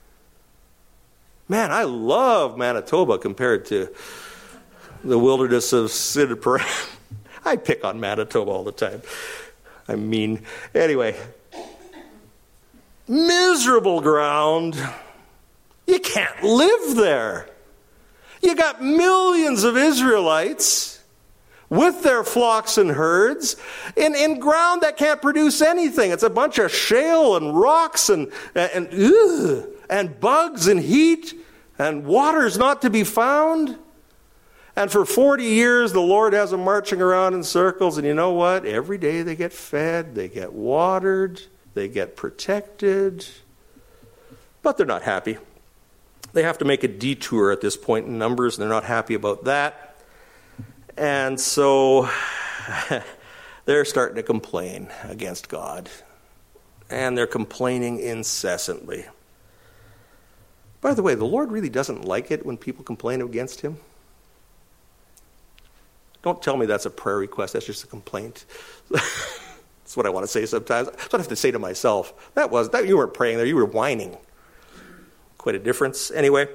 Man, I love Manitoba compared to the wilderness of Sin and Paran. I pick on Manitoba all the time. I mean, anyway. Miserable ground. You can't live there. You got millions of Israelites with their flocks and herds in, in ground that can't produce anything. It's a bunch of shale and rocks and, and, ugh, and bugs and heat, and water's not to be found. And for forty years, the Lord has them marching around in circles. And you know what? Every day they get fed, they get watered, they get protected. But they're not happy. They have to make a detour at this point in Numbers, and they're not happy about that. And so they're starting to complain against God. And they're complaining incessantly. By the way, the Lord really doesn't like it when people complain against him. Don't tell me that's a prayer request. That's just a complaint. That's what I want to say sometimes. That's what I have to say to myself. That was that you weren't praying there. You were whining. Quite a difference. Anyway,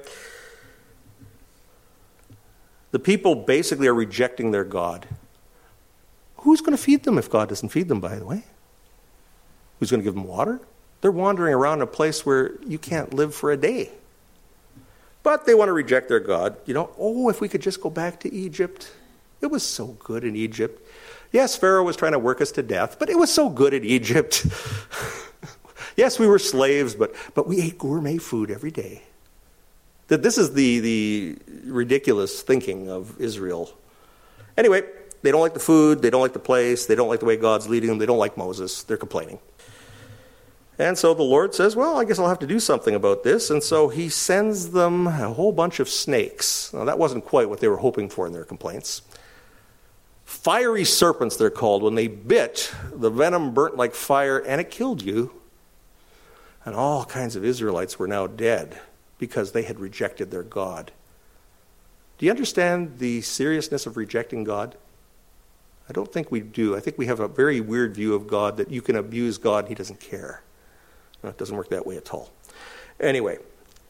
the people basically are rejecting their God. Who's going to feed them if God doesn't feed them, by the way? Who's going to give them water? They're wandering around a place where you can't live for a day. But they want to reject their God. You know, oh, if we could just go back to Egypt. It was so good in Egypt. Yes, Pharaoh was trying to work us to death, but it was so good in Egypt. Yes, we were slaves, but but we ate gourmet food every day. That this is the, the ridiculous thinking of Israel. Anyway, they don't like the food, they don't like the place, they don't like the way God's leading them, they don't like Moses, they're complaining. And so the Lord says, well, I guess I'll have to do something about this. And so he sends them a whole bunch of snakes. Now, that wasn't quite what they were hoping for in their complaints. Fiery serpents, they're called. When they bit, the venom burnt like fire, and it killed you. And all kinds of Israelites were now dead because they had rejected their God. Do you understand the seriousness of rejecting God? I don't think we do. I think we have a very weird view of God, that you can abuse God and he doesn't care. No, it doesn't work that way at all. Anyway,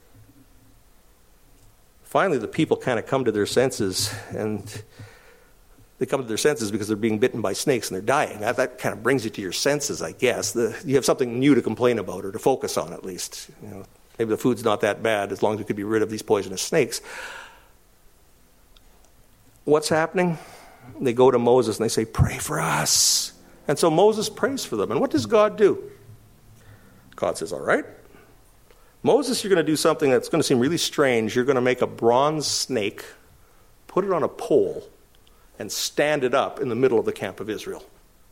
finally the people kind of come to their senses, and they come to their senses because they're being bitten by snakes and they're dying. That, that kind of brings you to your senses, I guess. The, you have something new to complain about, or to focus on at least. You know, maybe the food's not that bad as long as we could be rid of these poisonous snakes. What's happening? They go to Moses and they say, pray for us. And so Moses prays for them. And what does God do? God says, all right. Moses, you're going to do something that's going to seem really strange. You're going to make a bronze snake, put it on a pole, and stand it up in the middle of the camp of Israel.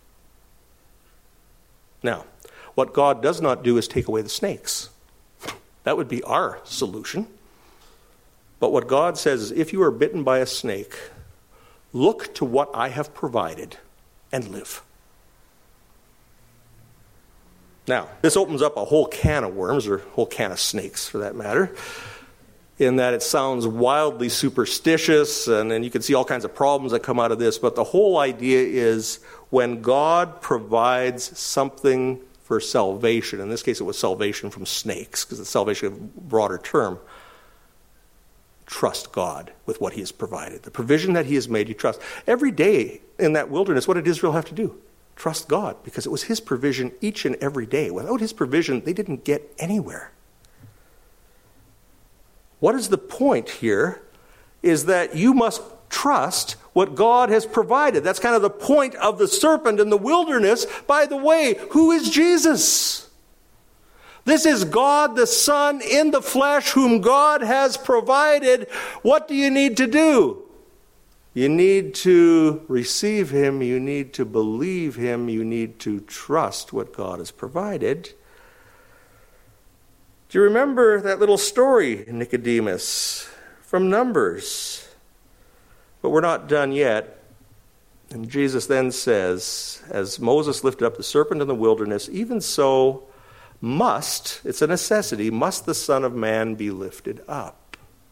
Now, what God does not do is take away the snakes. That would be our solution. But what God says is, if you are bitten by a snake, look to what I have provided and live. Now, this opens up a whole can of worms, or a whole can of snakes for that matter, in that it sounds wildly superstitious, and, and you can see all kinds of problems that come out of this. But the whole idea is, when God provides something for salvation, in this case it was salvation from snakes, because it's salvation is a broader term, trust God with what he has provided. The provision that he has made, you trust. Every day in that wilderness, what did Israel have to do? Trust God, because it was his provision each and every day. Without his provision, they didn't get anywhere. What is the point here is that you must trust what God has provided. That's kind of the point of the serpent in the wilderness. By the way, who is Jesus? This is God the Son in the flesh, whom God has provided. What do you need to do? You need to receive him. You need to believe him. You need to trust what God has provided. Do you remember that little story, Nicodemus, from Numbers? But we're not done yet. And Jesus then says, as Moses lifted up the serpent in the wilderness, even so must, it's a necessity, must the Son of Man be lifted up.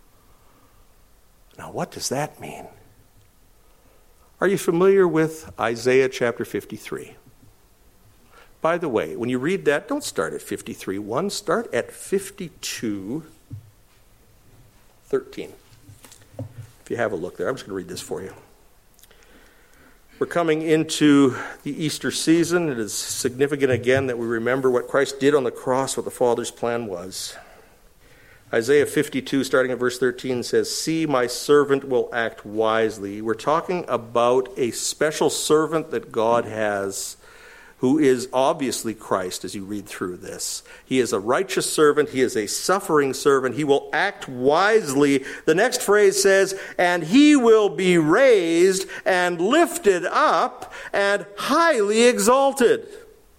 Now, what does that mean? Are you familiar with Isaiah chapter fifty-three? By the way, when you read that, don't start at fifty-three one, start at fifty-two thirteen. If you have a look there, I'm just going to read this for you. We're coming into the Easter season. It is significant again that we remember what Christ did on the cross, what the Father's plan was. Isaiah fifty-two, starting at verse thirteen, says, "See, my servant will act wisely." We're talking about a special servant that God has, who is obviously Christ as you read through this. He is a righteous servant. He is a suffering servant. He will act wisely. The next phrase says, "And he will be raised and lifted up and highly exalted."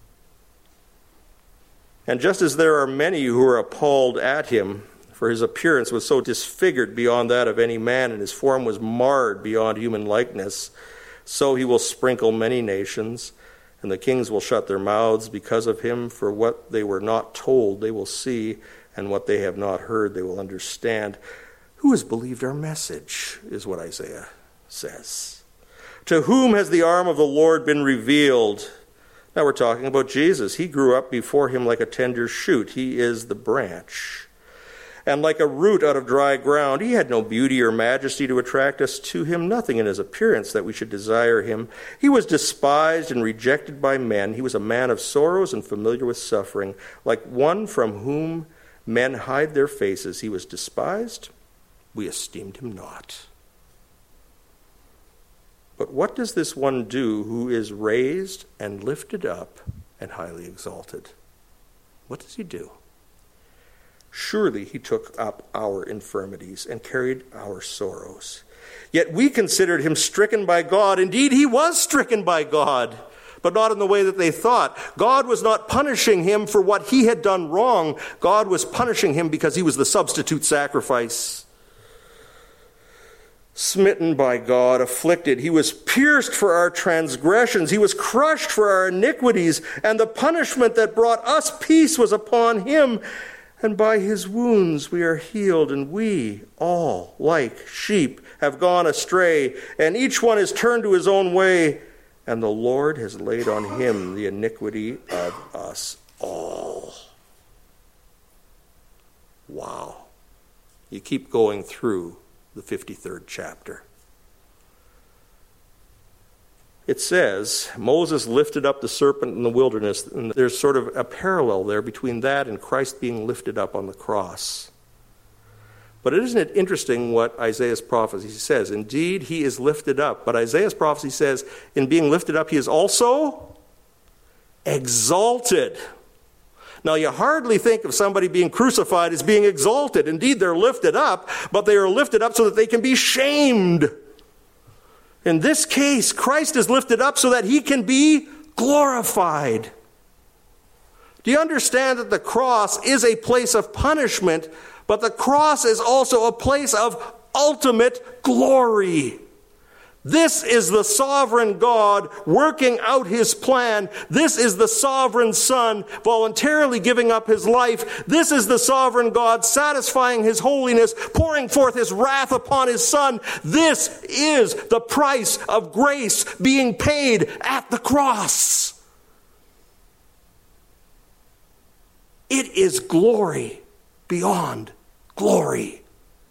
And just as there are many who are appalled at him, for his appearance was so disfigured beyond that of any man, and his form was marred beyond human likeness, so he will sprinkle many nations. And the kings will shut their mouths because of him, for what they were not told they will see, and what they have not heard they will understand. Who has believed our message, is what Isaiah says. To whom has the arm of the Lord been revealed? Now we're talking about Jesus. He grew up before him like a tender shoot. He is the branch. And like a root out of dry ground, he had no beauty or majesty to attract us to him, nothing in his appearance that we should desire him. He was despised and rejected by men. He was a man of sorrows and familiar with suffering, like one from whom men hide their faces. He was despised. We esteemed him not. But what does this one do who is raised and lifted up and highly exalted? What does he do? Surely he took up our infirmities and carried our sorrows. Yet we considered him stricken by God. Indeed, he was stricken by God, but not in the way that they thought. God was not punishing him for what he had done wrong. God was punishing him because he was the substitute sacrifice. Smitten by God, afflicted, he was pierced for our transgressions. He was crushed for our iniquities. And the punishment that brought us peace was upon him. And by his wounds we are healed, and we all, like sheep, have gone astray, and each one is turned to his own way, and the Lord has laid on him the iniquity of us all. Wow. You keep going through the fifty-third chapter. It says, Moses lifted up the serpent in the wilderness, and there's sort of a parallel there between that and Christ being lifted up on the cross. But isn't it interesting what Isaiah's prophecy says? Indeed, he is lifted up. But Isaiah's prophecy says, in being lifted up, he is also exalted. Now, you hardly think of somebody being crucified as being exalted. Indeed, they're lifted up, but they are lifted up so that they can be shamed. In this case, Christ is lifted up so that he can be glorified. Do you understand that the cross is a place of punishment, but the cross is also a place of ultimate glory? This is the sovereign God working out his plan. This is the sovereign Son voluntarily giving up his life. This is the sovereign God satisfying his holiness, pouring forth his wrath upon his Son. This is the price of grace being paid at the cross. It is glory beyond glory.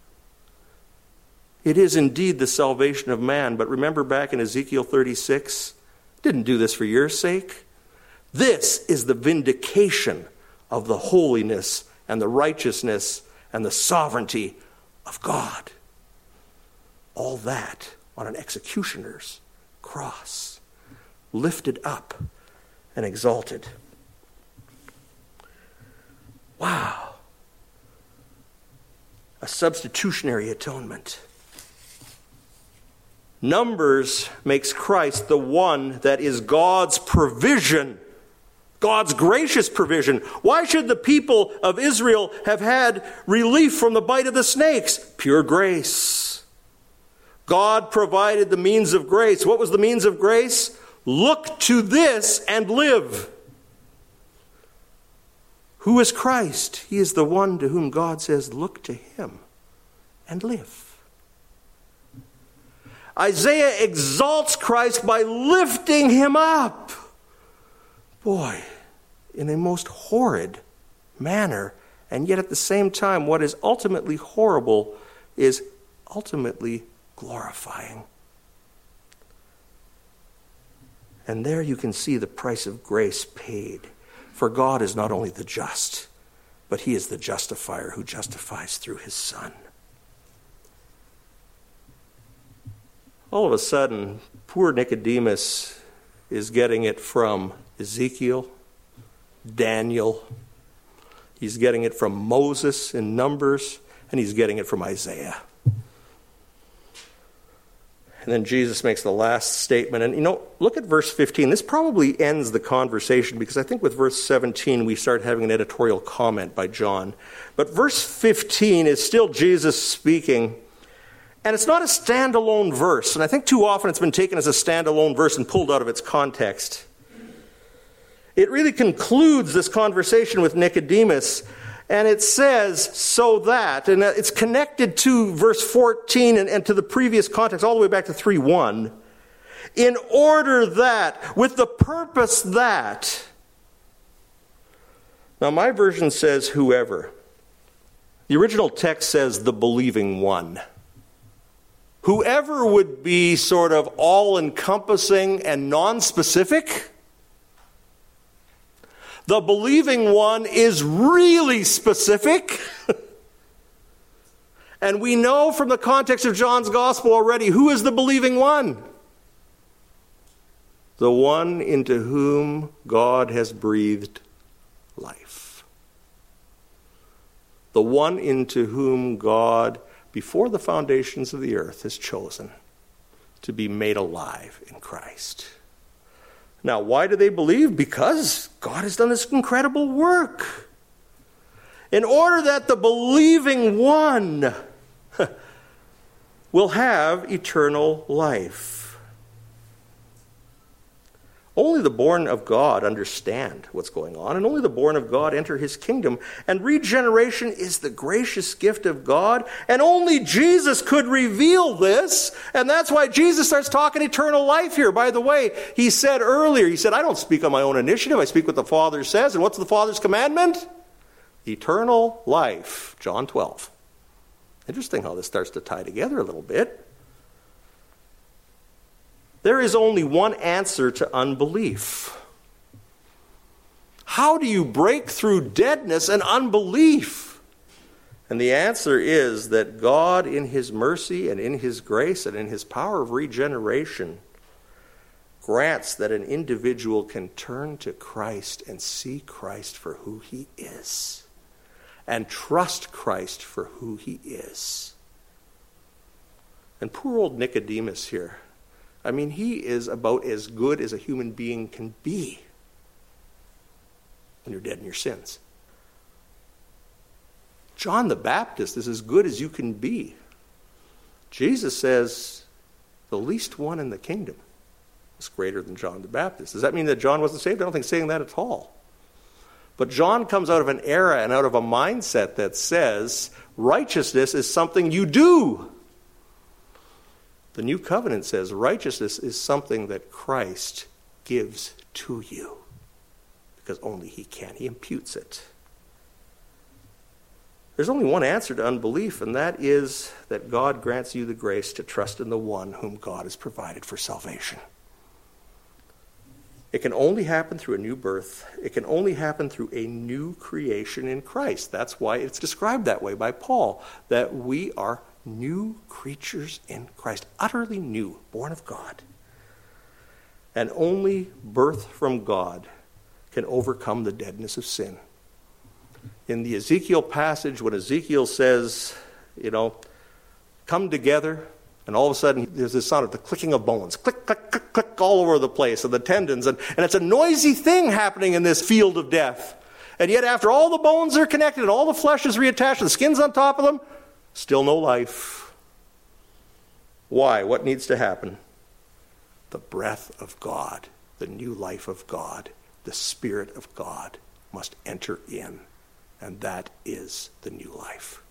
It is indeed the salvation of man. But remember back in Ezekiel thirty-six, didn't do this for your sake. This is the vindication of the holiness and the righteousness and the sovereignty of God. All that on an executioner's cross, lifted up and exalted. Wow. A substitutionary atonement. Numbers makes Christ the one that is God's provision God's gracious provision. Why should the people of Israel have had relief from the bite of the snakes? Pure grace. God provided the means of grace. What was the means of grace? Look to this and live. Who is Christ? He is the one to whom God says, look to him and live. Isaiah exalts Christ by lifting him up. Boy, in a most horrid manner, and yet at the same time, what is ultimately horrible is ultimately glorifying. And there you can see the price of grace paid. For God is not only the just, but he is the justifier who justifies through his Son. All of a sudden, poor Nicodemus is getting it from Ezekiel, Daniel, he's getting it from Moses in Numbers, and he's getting it from Isaiah. And then Jesus makes the last statement. And, you know, look at verse fifteen. This probably ends the conversation because I think with verse seventeen we start having an editorial comment by John. But verse fifteen is still Jesus speaking. And it's not a standalone verse. And I think too often it's been taken as a standalone verse and pulled out of its context. It really concludes this conversation with Nicodemus. And it says, so that, and it's connected to verse fourteen and, and to the previous context, all the way back to three one. In order that, with the purpose that. Now my version says whoever. The original text says the believing one. Whoever would be sort of all-encompassing and non-specific. The believing one is really specific. And we know from the context of John's gospel already, who is the believing one? The one into whom God has breathed life. The one into whom God, before the foundations of the earth, has chosen to be made alive in Christ. Now, why do they believe? Because God has done this incredible work. In order that the believing one will have eternal life. Only the born of God understand what's going on, and only the born of God enter his kingdom. And regeneration is the gracious gift of God, and only Jesus could reveal this, and that's why Jesus starts talking eternal life here. By the way, he said earlier, he said, I don't speak on my own initiative, I speak what the Father says. And what's the Father's commandment? Eternal life, John twelve. Interesting how this starts to tie together a little bit. There is only one answer to unbelief. How do you break through deadness and unbelief? And the answer is that God, in his mercy and in his grace and in his power of regeneration, grants that an individual can turn to Christ and see Christ for who he is, and trust Christ for who he is. And poor old Nicodemus here, I mean, he is about as good as a human being can be when you're dead in your sins. John the Baptist is as good as you can be. Jesus says the least one in the kingdom is greater than John the Baptist. Does that mean that John wasn't saved? I don't think saying that at all. But John comes out of an era and out of a mindset that says righteousness is something you do. The New Covenant says righteousness is something that Christ gives to you. Because only he can. He imputes it. There's only one answer to unbelief, and that is that God grants you the grace to trust in the one whom God has provided for salvation. It can only happen through a new birth. It can only happen through a new creation in Christ. That's why it's described that way by Paul, that we are new creatures in Christ, utterly new, born of God. And only birth from God can overcome the deadness of sin. In the Ezekiel passage, when Ezekiel says, you know, come together, And all of a sudden, there's this sound of the clicking of bones. Click, click, click, click, all over the place, and the tendons. And, and it's a noisy thing happening in this field of death. And yet after all the bones are connected and all the flesh is reattached and the skin's on top of them, still no life. Why? What needs to happen? The breath of God, the new life of God, the Spirit of God must enter in. And that is the new life.